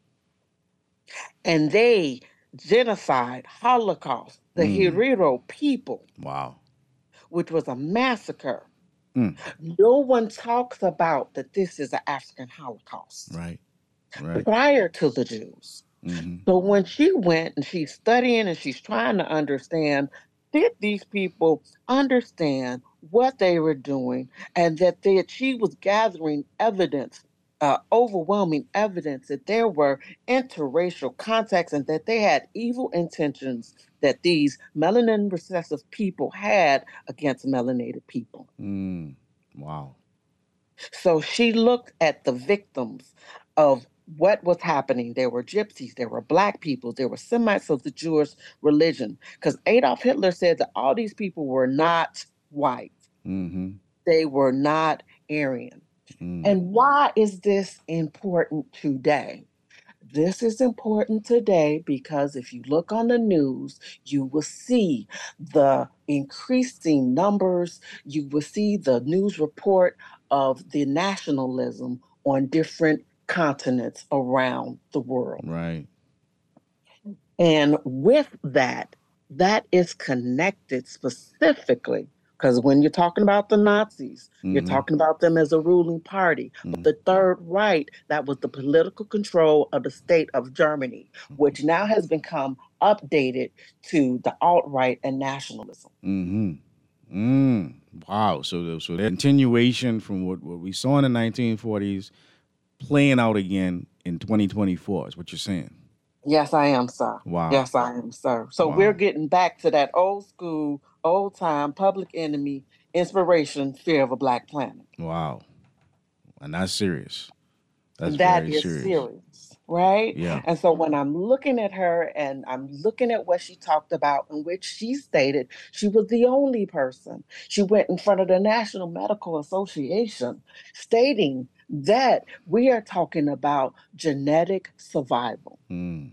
K: and they genocide, Holocaust, the
B: Mm.
K: Herero people,
B: Wow.
K: which was a massacre.
B: Mm.
K: No one talks about that this is an African Holocaust
B: Right. Right.
K: prior to the Jews.
B: Mhm.
K: So when she went and she's studying and she's trying to understand, did these people understand what they were doing, and that they, she was gathering evidence, uh, overwhelming evidence that there were interracial contacts and that they had evil intentions that these melanin recessive people had against melanated people.
B: Mm. Wow.
K: So she looked at the victims of what was happening. There were gypsies, there were Black people, there were Semites of the Jewish religion. Because Adolf Hitler said that all these people were not white,
B: Mhm.
K: they were not Aryan.
B: Mm.
K: And why is this important today? This is important today because if you look on the news, you will see the increasing numbers. You will see the news report of the nationalism on different continents around the world.
B: Right.
K: And with that, that is connected specifically because when you're talking about the Nazis, you're
B: Mhm.
K: talking about them as a ruling party. But the Third Reich, that was the political control of the state of Germany, which now has become updated to the alt-right and nationalism.
B: Mhm. Mm. Wow. So the, so that continuation from what, what we saw in the nineteen forties playing out again in twenty twenty-four is what you're saying.
K: Yes, I am, sir.
B: Wow.
K: Yes, I am, sir. So
B: Wow.
K: we're getting back to that old school, old time, Public Enemy, inspiration, fear of a Black planet.
B: Wow. And that's serious. That's
K: That
B: very
K: is
B: serious.
K: serious, right?
B: Yeah.
K: And so when I'm looking at her and I'm looking at what she talked about, in which she stated she was the only person. She went in front of the National Medical Association stating that we are talking about genetic survival.
B: Mm.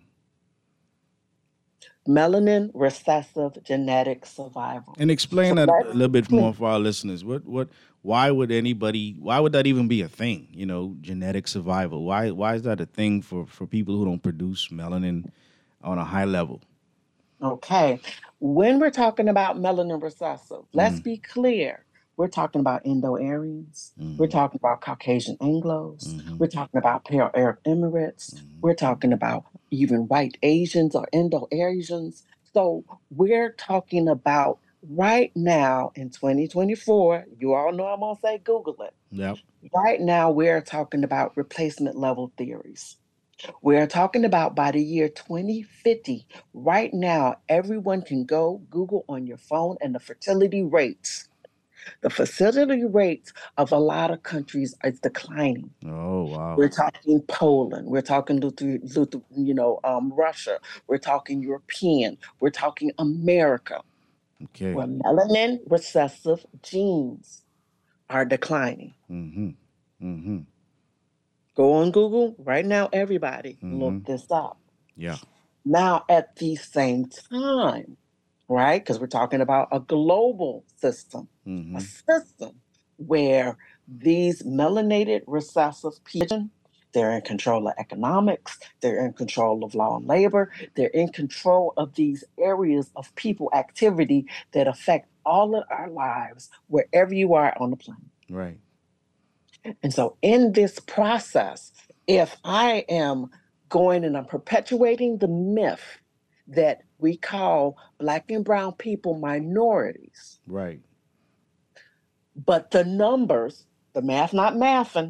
K: Melanin recessive genetic survival.
B: And explain
K: So
B: that
K: let's
B: a little bit more for our listeners. What what why would anybody why would that even be a thing? You know, genetic survival. Why why is that a thing for, for people who don't produce melanin on a high level?
K: Okay. When we're talking about melanin recessive, let's be clear. we're talking about Indo-Aryans.
B: Mm-hmm.
K: We're talking about Caucasian Anglos.
B: Mm-hmm.
K: We're talking about Pale Arab Emirates.
B: Mm-hmm.
K: We're talking about even white Asians or Indo-Asians. So we're talking about right now in twenty twenty-four, you all know I'm going to say Google it.
B: Yep.
K: Right now, we're talking about replacement level theories. We're talking about by the year twenty fifty, right now, everyone can go Google on your phone and the fertility rates. The fertility rates of a lot of countries is declining.
B: Oh, wow.
K: We're talking Poland. We're talking, Luther, Luther, you know, um, Russia. We're talking European. We're talking America.
B: Okay.
K: Where melanin recessive genes are declining.
B: Mm-hmm. Mm-hmm.
K: Go on Google right now, everybody.
B: Mm-hmm.
K: Look this up.
B: Yeah.
K: Now, at the same time, right? Because we're talking about a global system,
B: Mm-hmm.
K: a system where these melanated recessive people, they're in control of economics, they're in control of law and labor, they're in control of these areas of people activity that affect all of our lives wherever you are on the planet.
B: Right.
K: And so in this process, if I am going and I'm perpetuating the myth that we call Black and brown people minorities,
B: Right.
K: but the numbers, the math not mathing,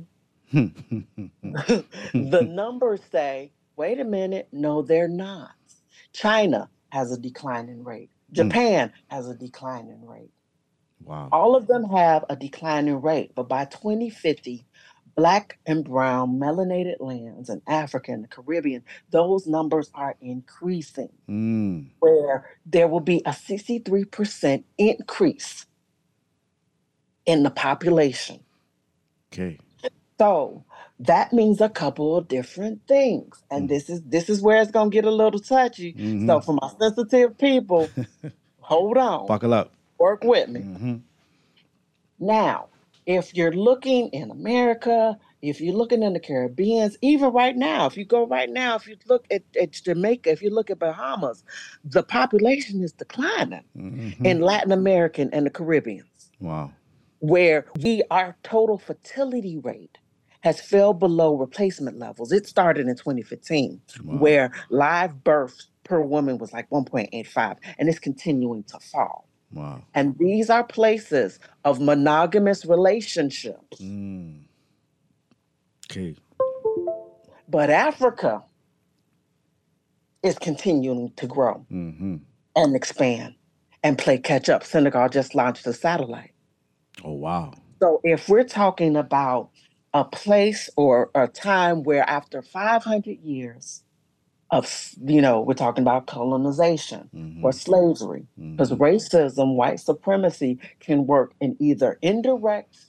K: the numbers say, wait a minute, no, they're not. China has a declining rate. Japan has a declining rate.
B: Wow.
K: All of them have a declining rate, but by twenty fifty, Black and brown melanated lands in Africa and the Caribbean, those numbers are increasing,
B: Mm.
K: where there will be a sixty-three percent increase in the population.
B: Okay.
K: So that means a couple of different things. And this is this is where it's gonna get a little touchy.
B: Mhm.
K: So for my sensitive people, hold on.
B: Buckle up.
K: Work with me.
B: Mm-hmm.
K: Now, if you're looking in America, if you're looking in the Caribbean, even right now, if you go right now, if you look at, at Jamaica, if you look at Bahamas, the population is declining
B: Mm-hmm.
K: in Latin America and the Caribbean,
B: Wow.
K: where we our total fertility rate has fell below replacement levels. It started in twenty fifteen,
B: Wow.
K: where live births per woman was like one point eight five, and it's continuing to fall.
B: Wow.
K: And these are places of monogamous relationships.
B: Mm. Okay.
K: But Africa is continuing to grow
B: Mm-hmm.
K: and expand and play catch up. Senegal just launched a satellite.
B: Oh, wow.
K: So if we're talking about a place or a time where after five hundred years of, you know, we're talking about colonization
B: Mm-hmm.
K: or slavery, because
B: Mhm.
K: racism, white supremacy can work in either indirect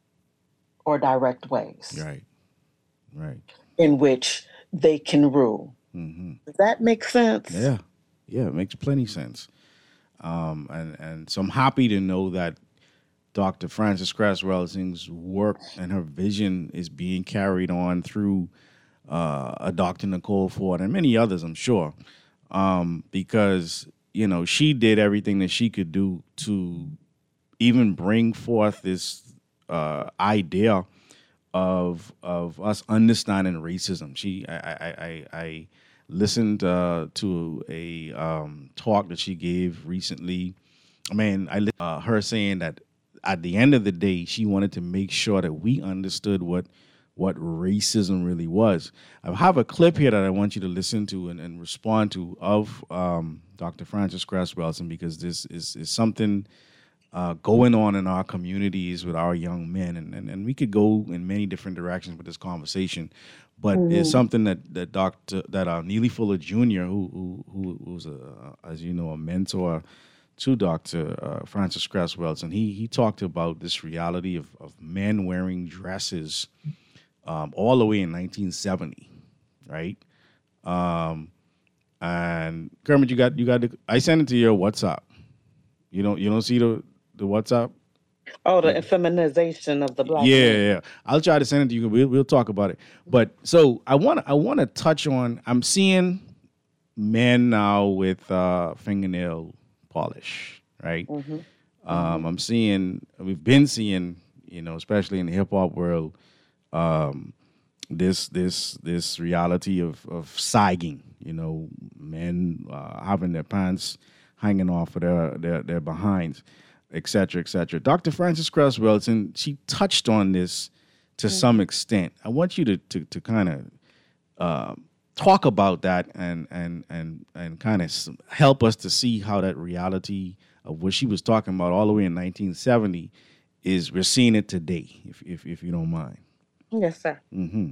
K: or direct ways
B: Right. Right.
K: in which they can rule.
B: Mm-hmm.
K: Does that make sense?
B: Yeah. Yeah, it makes plenty sense. Um, and, and so I'm happy to know that Doctor Frances Cress Welsing's work and her vision is being carried on through uh, a Doctor Nicole Ford and many others, I'm sure, um, because, you know, she did everything that she could do to even bring forth this uh, idea of of us understanding racism. She, I, I, I, I listened uh, to a um, talk that she gave recently. I mean, I li- uh, her saying that at the end of the day, she wanted to make sure that we understood what what racism really was. I have a clip here that I want you to listen to and, and respond to of um, Doctor Frances Cress Welsing, because this is, is something uh, going on in our communities with our young men. And, and, and we could go in many different directions with this conversation, but
K: Mhm.
B: it's something that that Doctor that uh, Neely Fuller Junior, who who who who's a, as you know, a mentor to Doctor Uh, Frances Cress Welsing, he he talked about this reality of of men wearing dresses um, all the way in nineteen seventy, right? Um, and Kermit, you got you got the, I sent it to your WhatsApp. You don't you don't see the the WhatsApp?
K: Oh, the feminization of the black
B: Yeah,
K: man.
B: yeah. I'll try to send it to you. We'll, we'll talk about it. But so I want I want to touch on. I'm seeing men now with uh, fingernail polish, right?
K: Mhm.
B: Um, I'm seeing, we've been seeing, you know, especially in the hip hop world, um, this this this reality of of sagging. You know, men uh, having their pants hanging off of their their, their behinds, et cetera, et cetera. Doctor Frances Cress Welsing, she touched on this to mm-hmm. some extent. I want you to to, to kind of uh, talk about that and and and and kind of help us to see how that reality of what she was talking about all the way in nineteen seventy is we're seeing it today, if if, if you don't mind.
K: Yes, sir.
B: Mm-hmm.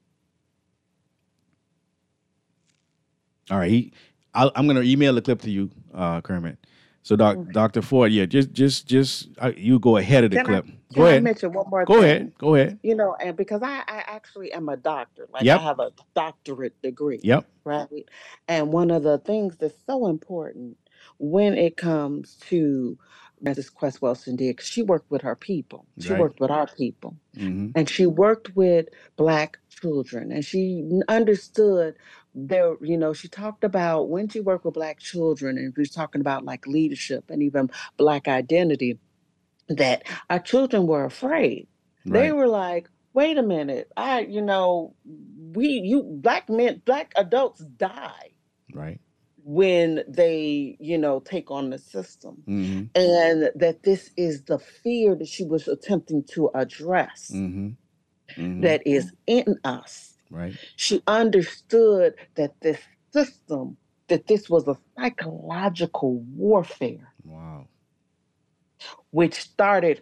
B: All right, he, I'll, I'm going to email the clip to you, uh, Kermit. So, doc, okay. Doctor Ford, yeah, just, just, just, uh, you go ahead of the
K: can
B: clip.
K: I,
B: go
K: can
B: ahead.
K: I mention one more
B: go
K: thing?
B: ahead. Go ahead.
K: You know, and because I, I actually am a doctor, like
B: yep.
K: I have a doctorate degree.
B: Yep.
K: Right. And one of the things that's so important when it comes to Frances Cress Welsing did, she worked with her people. She
B: right.
K: worked with our people.
B: Mm-hmm.
K: And she worked with Black children. And she understood there, you know, she talked about when she worked with Black children, and she was talking about like leadership and even Black identity, that our children were afraid. Right. They were like, wait a minute, I, you know, we, you, Black men, Black adults die.
B: Right.
K: When they, you know, take on the system.
B: Mm-hmm.
K: And that this is the fear that she was attempting to address
B: mm-hmm. Mm-hmm.
K: that is in us.
B: Right.
K: She understood that this system, that this was a psychological warfare.
B: Wow.
K: Which started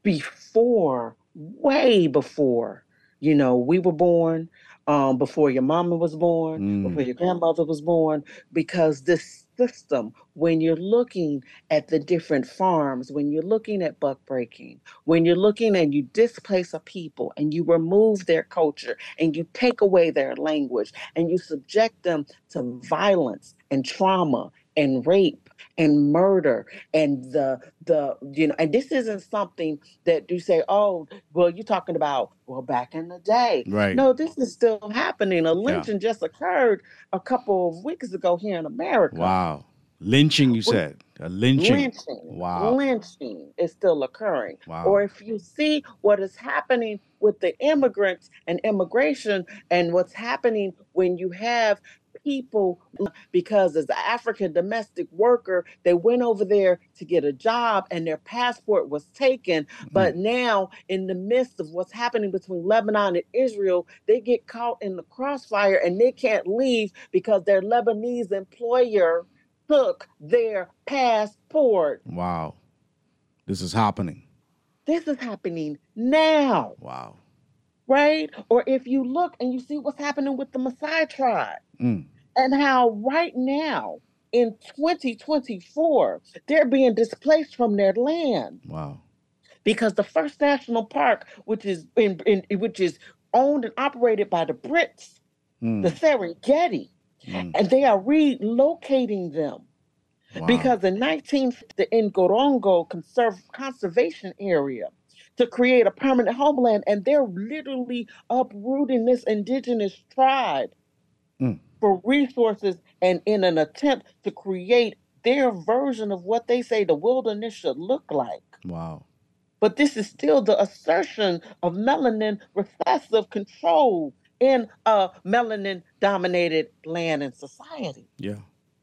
K: before, way before, you know, we were born, um, before your mama was born,
B: mm.
K: before your grandmother was born, because this system, when you're looking at the different farms, when you're looking at buck breaking, when you're looking and you displace a people and you remove their culture and you take away their language and you subject them to violence and trauma and rape and murder and the the you know, and this isn't something that you say, oh, well, you're talking about, well, back in the day.
B: Right.
K: No, this is still happening. A lynching
B: yeah.
K: just occurred a couple of weeks ago here in America.
B: Wow. Lynching, you said. A lynching.
K: Lynching.
B: Wow.
K: Lynching is still occurring.
B: Wow.
K: Or if you see what is happening with the immigrants and immigration and what's happening when you have people, because as an African domestic worker, they went over there to get a job and their passport was taken. Mm-hmm. But now in the midst of what's happening between Lebanon and Israel, they get caught in the crossfire and they can't leave because their Lebanese employer took their passport.
B: Wow. This is happening.
K: This is happening now.
B: Wow.
K: Right? Or if you look and you see what's happening with the Maasai tribe.
B: Mm.
K: And how right now, in twenty twenty-four, they're being displaced from their land.
B: Wow.
K: Because the First National Park, which is in, in which is owned and operated by the Brits, mm. the Serengeti, mm. and they are relocating them. Wow. Because in nineteen fifty, the Ngorongoro conserv- conservation area to create a permanent homeland, and they're literally uprooting this indigenous tribe.
B: Mm.
K: For resources and in an attempt to create their version of what they say the wilderness should look like.
B: Wow.
K: But this is still the assertion of melanin recessive control in a melanin-dominated land and society.
B: Yeah.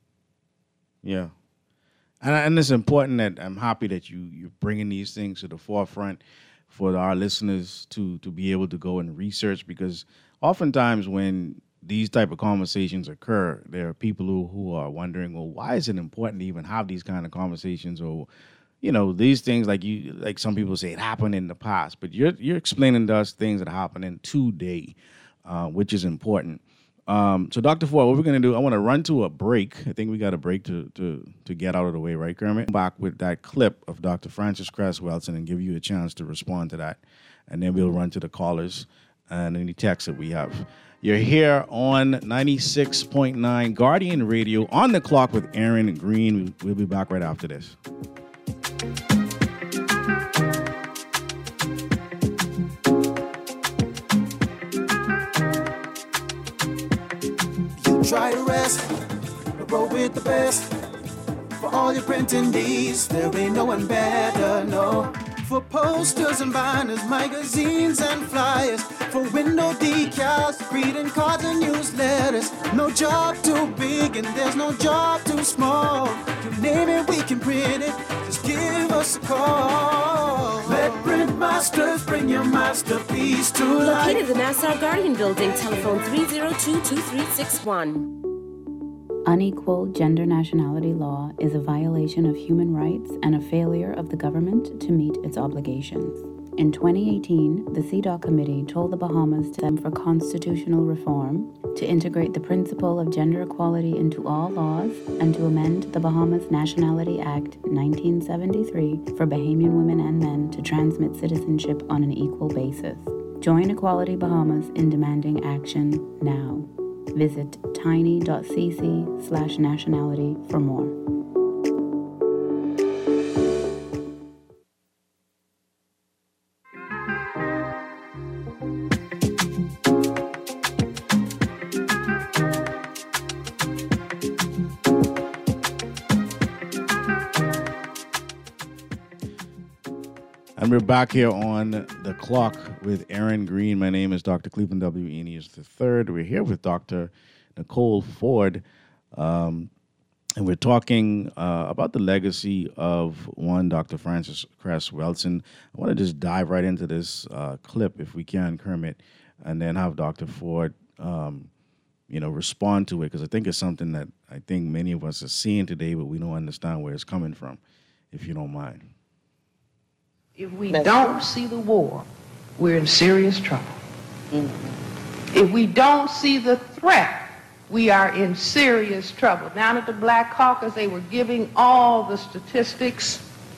B: Yeah. And, and it's important that I'm happy that you, you're bringing these things to the forefront for our listeners to, to be able to go and research, because oftentimes when these type of conversations occur, there are people who, who are wondering, well, why is it important to even have these kind of conversations? Or, you know, these things, like you, like some people say it happened in the past, but you're you're explaining to us things that are happening today, uh, which is important. Um, so, Doctor Ford, what we're going to do, I want to run to a break. I think we got a break to, to, to get out of the way, right, Kermit? Back with that clip of Doctor Frances Cress Welsing and give you a chance to respond to that. And then we'll run to the callers and any texts that we have. You're here on ninety-six point nine Guardian Radio, on the clock with Aaron Green. We'll be back right after this.
L: You try to rest, roll with the best. For all your printing needs. There ain't no one better, no. For posters and banners, magazines and flyers, for window decals, greeting cards and newsletters. No job too big and there's no job too small. You name it, we can print it. Just give us a call. Let Print Masters bring your masterpiece to life.
M: Located in the Nassau Guardian Building, telephone three oh two, two three six one.
I: Unequal gender nationality law is a violation of human rights and a failure of the government to meet its obligations. In twenty eighteen, the C E D A W Committee told the Bahamas to stem for constitutional reform, to integrate the principle of gender equality into all laws, and to amend the Bahamas Nationality Act nineteen seventy-three for Bahamian women and men to transmit citizenship on an equal basis. Join Equality Bahamas in demanding action now. Visit tiny.cc slash nationality for more.
B: And we're back here on The Clock with Aaron Green. My name is Doctor Cleveland W. Eneas the third. We're here with Doctor Nicole Ford, um, and we're talking uh, about the legacy of one Doctor Frances Cress Welsing. I want to just dive right into this uh, clip, if we can, Kermit, and then have Doctor Ford, um, you know, respond to it, because I think it's something that I think many of us are seeing today, but we don't understand where it's coming from, if you don't mind.
N: If we don't see the war, we're in serious trouble. Mm-hmm. If we don't see the threat, we are in serious trouble. Down at the Black Caucus, they were giving all the statistics.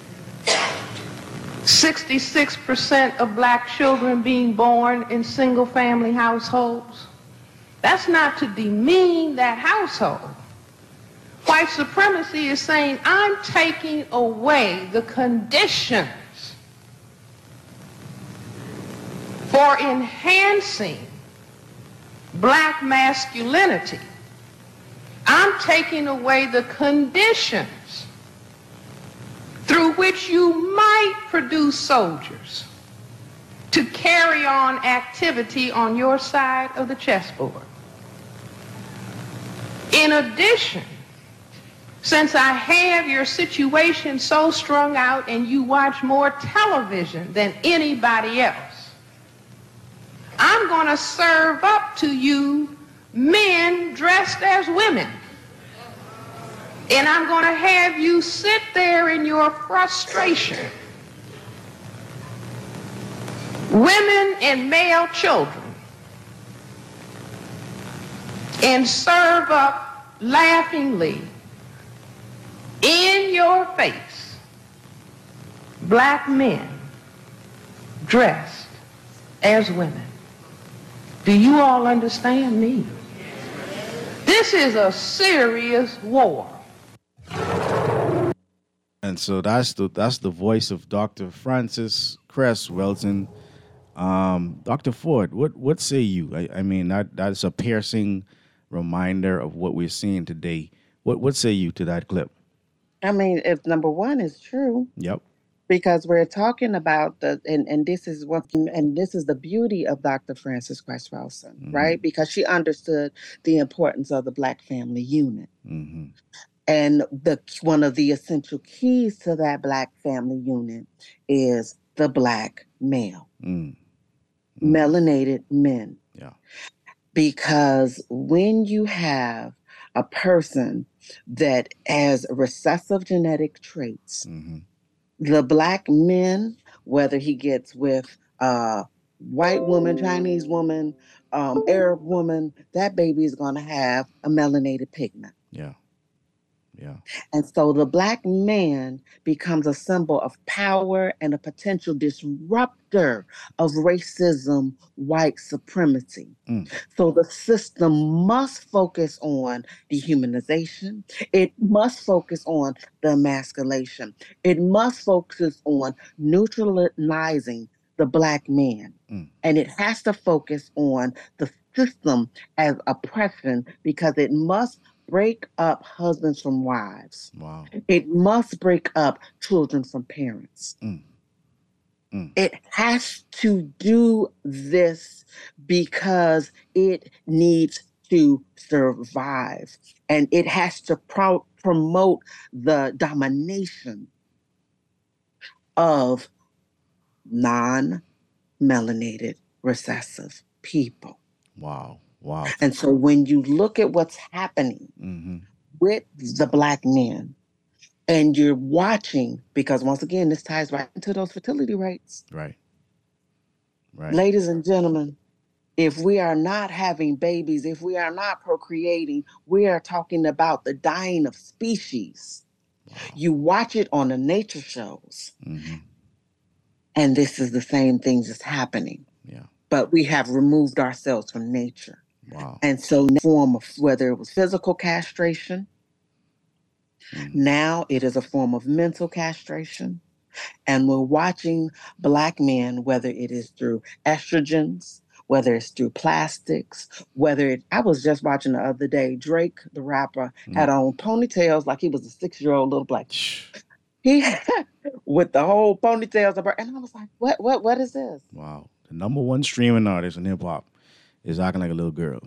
N: sixty-six percent of black children being born in single-family households. That's not to demean that household. White supremacy is saying, I'm taking away the conditions for enhancing black masculinity. I'm taking away the conditions through which you might produce soldiers to carry on activity on your side of the chessboard. In addition, since I have your situation so strung out and you watch more television than anybody else, I'm going to serve up to you men dressed as women. And I'm going to have you sit there in your frustration. Women and male children. And serve up laughingly in your face black men dressed as women. Do you all understand me? This is a serious war.
B: And so that's the that's the voice of Doctor Frances Cress Welsing. Um, Doctor Ford, what what say you? I, I mean, that that's a piercing reminder of what we're seeing today. What what say you to that clip?
K: I mean, if number one is true.
B: Yep.
K: Because we're talking about the, and, and this is what, and this is the beauty of Doctor Frances Cress Welsing, mm-hmm. right? Because she understood the importance of the Black family unit. Mm-hmm. And the one of the essential keys to that Black family unit is the Black male, mm-hmm. melanated men.
B: Yeah.
K: Because when you have a person that has recessive genetic traits, mm-hmm. the Black men, whether he gets with a white woman, Chinese woman, um, Arab woman, that baby is going to have a melanated pigment.
B: Yeah. Yeah.
K: And so the Black man becomes a symbol of power and a potential disruptor of racism, white supremacy. Mm. So the system must focus on dehumanization. It must focus on the emasculation. It must focus on neutralizing the Black man. Mm. And it has to focus on the system as oppression, because it must break up husbands from wives.
B: Wow.
K: It must break up children from parents.
B: Mm. Mm.
K: It has to do this because it needs to survive. And it has to pro- promote the domination of non-melanated recessive people.
B: Wow. Wow.
K: And so when you look at what's happening
B: mm-hmm.
K: with the Black men, and you're watching, because once again, this ties right into those fertility rates.
B: Right. Right.
K: Ladies and gentlemen, if we are not having babies, if we are not procreating, we are talking about the dying of species. Wow. You watch it on the nature shows,
B: mm-hmm.
K: and this is the same things that's happening.
B: Yeah.
K: But we have removed ourselves from nature.
B: Wow.
K: And so, in form of whether it was physical castration, mm. now it is a form of mental castration. And we're watching Black men, whether it is through estrogens, whether it's through plastics, whether it, I was just watching the other day, Drake, the rapper, mm. had on ponytails like he was a six-year-old little black. He had, with the whole ponytails, and I was like, what, what, what is this?
B: Wow. The number one streaming artist in hip hop is acting like a little girl.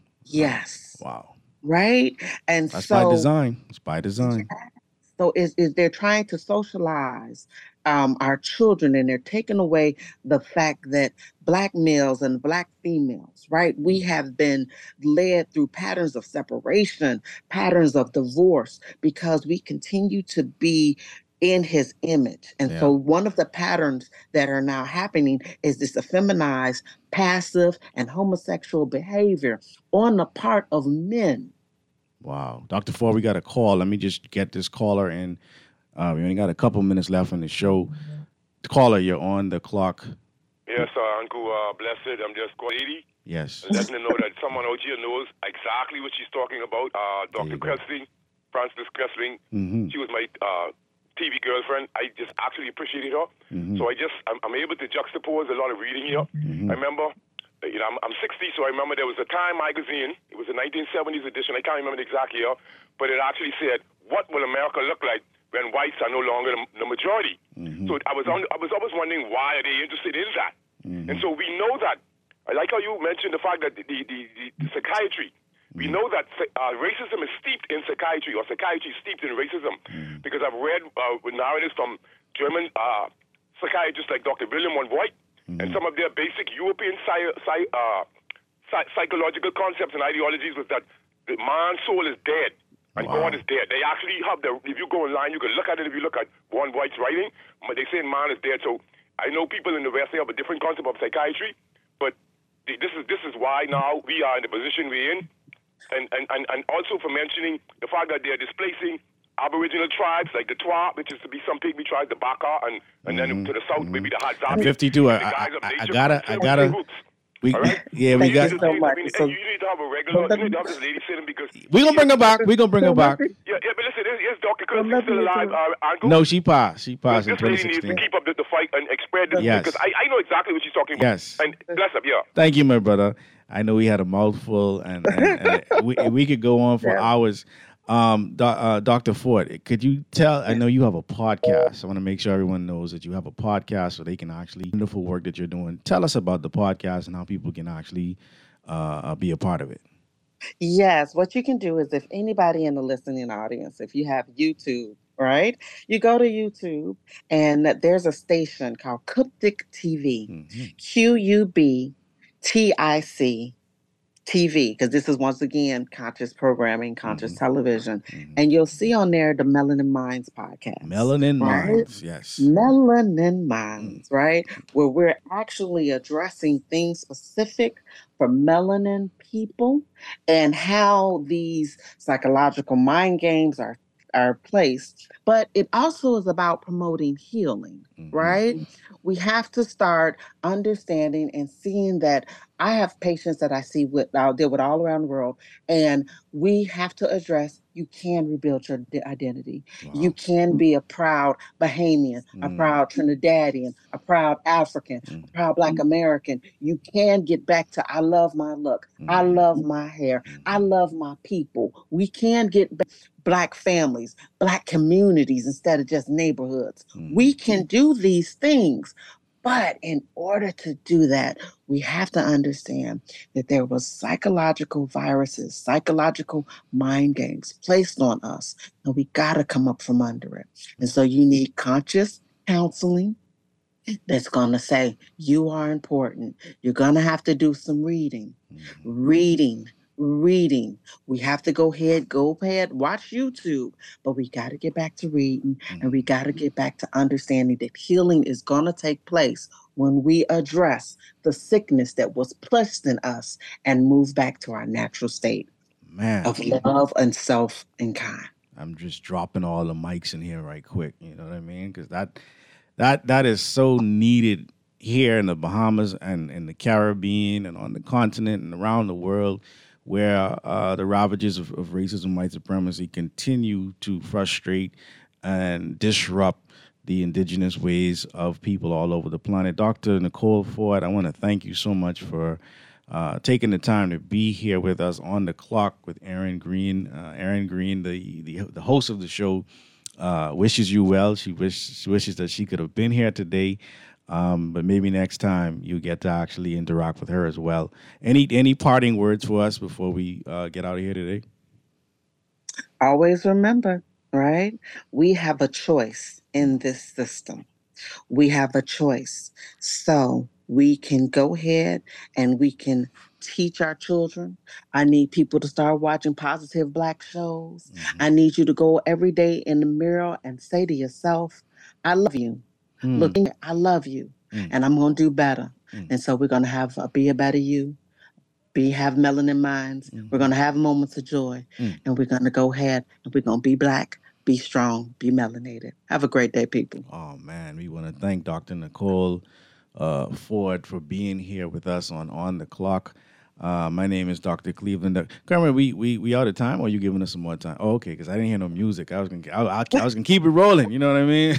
K: Yes.
B: Wow.
K: Right? And
B: That's
K: so,
B: by design. It's by design.
K: So is is they're trying to socialize um, our children, and they're taking away the fact that Black males and Black females, right? We have been led through patterns of separation, patterns of divorce, because we continue to be in his image. And yeah. so one of the patterns that are now happening is this effeminized, passive, and homosexual behavior on the part of men.
B: Wow. Doctor Ford, we got a call. Let me just get this caller in. Uh, we only got a couple minutes left in the show. Caller, you're on the clock.
O: Yes, uh, Uncle uh, Blessed. I'm just calling eighty.
B: Yes.
O: Letting her know that someone out here knows exactly what she's talking about. Uh, Doctor Kressling, Frances Kressling.
B: Mm-hmm.
O: She was my uh, T V girlfriend. I just actually appreciated her.
B: Mm-hmm.
O: So I just, I'm, I'm able to juxtapose a lot of reading here.
B: Mm-hmm.
O: I remember, you know, I'm, I'm sixty, so I remember there was a Time magazine. It was a nineteen seventies edition. I can't remember the exact year, but it actually said, "What will America look like when whites are no longer the, the majority?"
B: Mm-hmm.
O: So I was, on, I was always wondering, why are they interested in that?
B: Mm-hmm.
O: And so we know that. I like how you mentioned the fact that the, the, the, the psychiatry. We know that uh, racism is steeped in psychiatry, or psychiatry is steeped in racism, mm-hmm. because I've read uh, narratives from German uh, psychiatrists like Doctor William von Voigt, mm-hmm. and some of their basic European psy- psy- uh, psy- psychological concepts and ideologies was that the man's soul is dead and wow. God is dead. They actually have the, if you go online, you can look at it if you look at von Voigt's writing, but they say man is dead. So I know people in the West, they have a different concept of psychiatry, but this is this is why now we are in the position we're in. And, and, and, and also for mentioning the fact that they're displacing Aboriginal tribes like the Twa, which is to be some Pygmy tribes, the Baka, and, and mm-hmm. then to the south, mm-hmm. maybe the Hadzabe.
B: I'm fifty-two. I, I, I, I gotta, I gotta. We, right? Yeah, we got.
K: So much.
O: I mean,
K: so,
O: you need to have a regular, you need to have this lady sitting because.
B: We're gonna bring her back. We're gonna bring her back.
O: Yeah, yeah, but listen, is, is Doctor Kressling still alive, uh, Uncle?
B: No, she passed. She passed in
O: this
B: twenty
O: lady
B: sixteen.
O: needs to keep up the, the fight and spread this,
B: yes.
O: because I, I know exactly what she's talking about.
B: Yes.
O: And bless up, yeah.
B: Thank you, my brother. I know we had a mouthful, and, and, and we we could go on for yeah. hours. Um, do, uh, Doctor Ford, could you tell? I know you have a podcast. I want to make sure everyone knows that you have a podcast, so they can actually wonderful work that you're doing. Tell us about the podcast and how people can actually uh, be a part of it.
K: Yes, what you can do is, if anybody in the listening audience, if you have YouTube, right, you go to YouTube, and there's a station called Cuptic T V, mm-hmm. Q U B T I C T V, because this is once again conscious programming, conscious mm-hmm. television. Mm-hmm. And you'll see on there the Melanin Minds podcast.
B: Melanin
K: right?
B: Minds, yes.
K: Melanin Minds, mm-hmm. right? Where we're actually addressing things specific for melanin people and how these psychological mind games are our place. But it also is about promoting healing,
B: Mm-hmm.
K: right? We have to start understanding and seeing that I have patients that I see with, I deal with all around the world, and we have to address you can rebuild your d- identity.
B: Wow.
K: You can be a proud Bahamian, a
B: Mm.
K: proud Trinidadian, a proud African,
B: Mm.
K: a proud Black American. You can get back to I love my look. I
B: Mm.
K: love my hair. I love my people. We can get back Black families, Black communities instead of just neighborhoods.
B: Mm.
K: We can do these things. But in order to do that, we have to understand that there was psychological viruses, psychological mind games placed on us, and we got to come up from under it. And so you need conscious counseling that's going to say, you are important. You're going to have to do some reading, reading, reading. We have to go ahead, go ahead, watch YouTube, but we got to get back to reading, and we got to get back to understanding that healing is going to take place when we address the sickness that was placed in us and move back to our natural state
B: Man.
K: of love and self and kind.
B: I'm just dropping all the mics in here right quick. You know what I mean? Because that that that is so needed here in the Bahamas and in the Caribbean and on the continent and around the world, where uh, the ravages of, of racism, white supremacy continue to frustrate and disrupt the indigenous ways of people all over the planet. Doctor Nicole Ford, I want to thank you so much for uh, taking the time to be here with us on the clock with Erin Green. Uh, Erin Green, the, the the host of the show, uh, wishes you well. She, wish, she wishes that she could have been here today. Um, but maybe next time you get to actually interact with her as well. Any any parting words for us before we uh, get out of here today?
K: Always remember, right? We have a choice in this system. We have a choice. So we can go ahead and we can teach our children. I need people to start watching positive Black shows. Mm-hmm. I need you to go every day in the mirror and say to yourself, I love you. Mm. Looking, I love you, mm. and I'm going to do better. Mm. And so we're going to have a, be a better you, be have melanin minds. Mm. We're going to have moments of joy, mm. and we're going to go ahead and we're going to be Black, be strong, be melanated. Have a great day, people.
B: Oh, man, we want to thank Doctor Nicole uh, Ford for being here with us on On the Clock. Uh, my name is Doctor Cleveland. Carmen, we we we out of time, or are you giving us some more time? Oh, okay, because I didn't hear no music. I was gonna I, I, I was gonna keep it rolling. You know what I mean?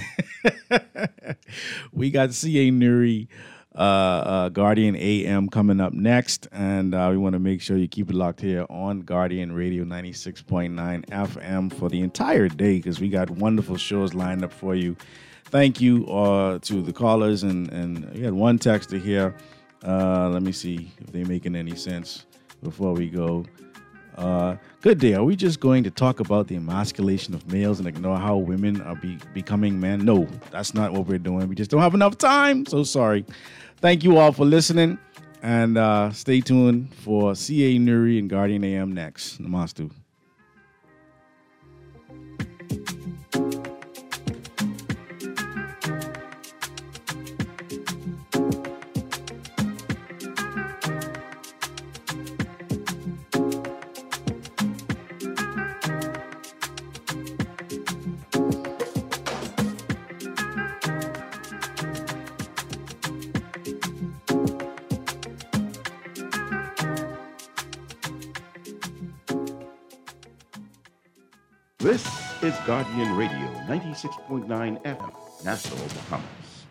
B: We got C A Nuri, uh, uh, Guardian A M coming up next, and uh, we want to make sure you keep it locked here on Guardian Radio ninety-six point nine F M for the entire day, because we got wonderful shows lined up for you. Thank you uh, to the callers, and and we had one texter here. Uh, let me see if they're making any sense before we go. Uh, good day. Are we just going to talk about the emasculation of males and ignore how women are be- becoming men? No, that's not what we're doing. We just don't have enough time. So sorry. Thank you all for listening. And uh, stay tuned for C A Nuri and Guardian A M next. Namastu.
P: This is Guardian Radio ninety-six point nine F M, Nassau, Bahamas.